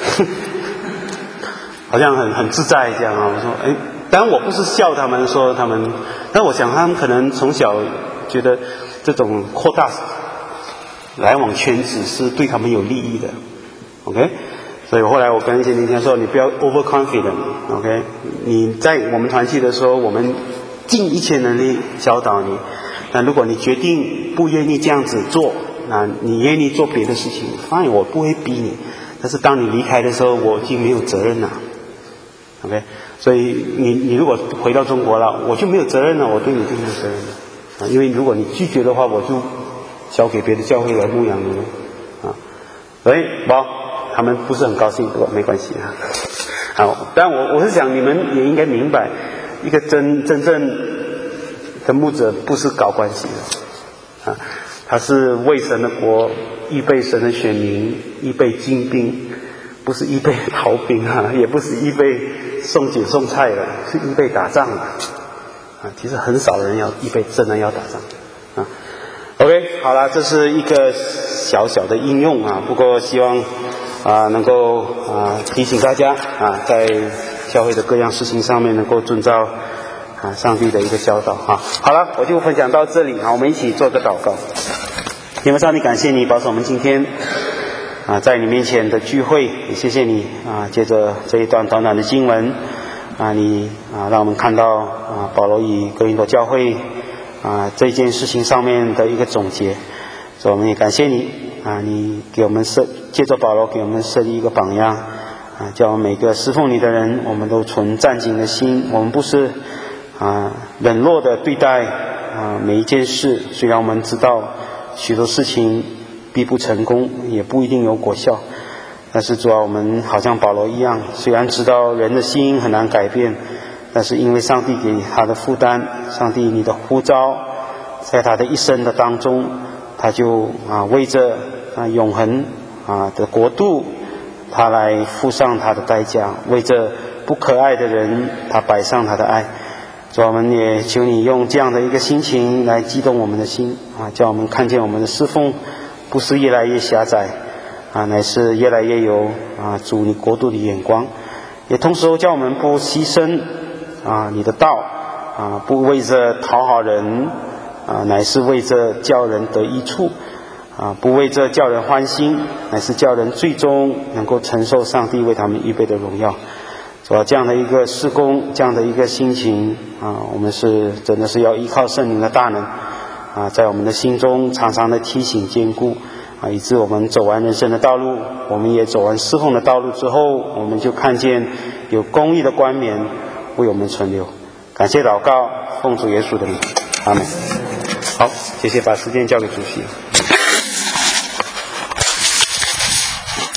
[SPEAKER 1] 好像很很自在这样啊。我说哎。当然我不是笑他们说他们，但我想他们可能从小觉得这种扩大来往圈子是对他们有利益的 ，OK？ 所以后来我跟一些年轻人说，你不要 overconfident，OK？ 你在我们团契的时候，我们尽一切能力教导你，但如果你决定不愿意这样子做，那你愿意做别的事情 ，fine， 我不会逼你，但是当你离开的时候，我已经没有责任了 ，OK？所以你你如果回到中国了，我就没有责任了，我对你就没有责任了啊！因为如果你拒绝的话，我就交给别的教会来牧养你了啊！所以哇，他们不是很高兴，不过没关系啊。好，但我我是想你们也应该明白，一个真真正的牧者不是搞关系的啊，他是为神的国预备神的选民，预备精兵，不是预备逃兵啊，也不是预备送酒送菜的，是预备打仗的啊！其实很少人要预备真的要打仗啊。OK， 好了，这是一个小小的应用啊，不过希望啊能够啊提醒大家啊，在教会的各样事情上面能够遵照啊上帝的一个教导啊。好了，我就分享到这里啊，我们一起做个祷告。天父上帝，感谢你保守我们今天啊，在你面前的聚会，也谢谢你啊，借着这一段短短的经文啊，你啊让我们看到啊保罗与哥林多教会啊这件事情上面的一个总结，所以我们也感谢你啊，你给我们设借着保罗给我们设立一个榜样啊，叫每个侍奉你的人，我们都存战兢的心，我们不是啊冷落的对待啊每一件事，虽然我们知道许多事情必不成功，也不一定有果效，但是主要我们好像保罗一样，虽然知道人的心很难改变，但是因为上帝给他的负担，上帝你的呼召，在他的一生的当中，他就啊为着啊永恒啊的国度，他来付上他的代价，为着不可爱的人，他摆上他的爱。主，我们也求你用这样的一个心情来激动我们的心啊，叫我们看见我们的侍奉不是越来越狭窄啊，乃是越来越有啊主你国度的眼光，也同时叫我们不牺牲啊你的道啊，不为着讨好人啊，乃是为着叫人得益处啊，不为这叫人欢心，乃是叫人最终能够承受上帝为他们预备的荣耀。主啊，这样的一个事工，这样的一个心情啊，我们是真的是要依靠圣灵的大能啊，在我们的心中常常的提醒坚固啊，以致我们走完人生的道路，我们也走完侍奉的道路之后，我们就看见有公义的冠冕为我们存留。感谢祷告，奉主耶稣的名，阿门。好，谢谢，把时间交给主席。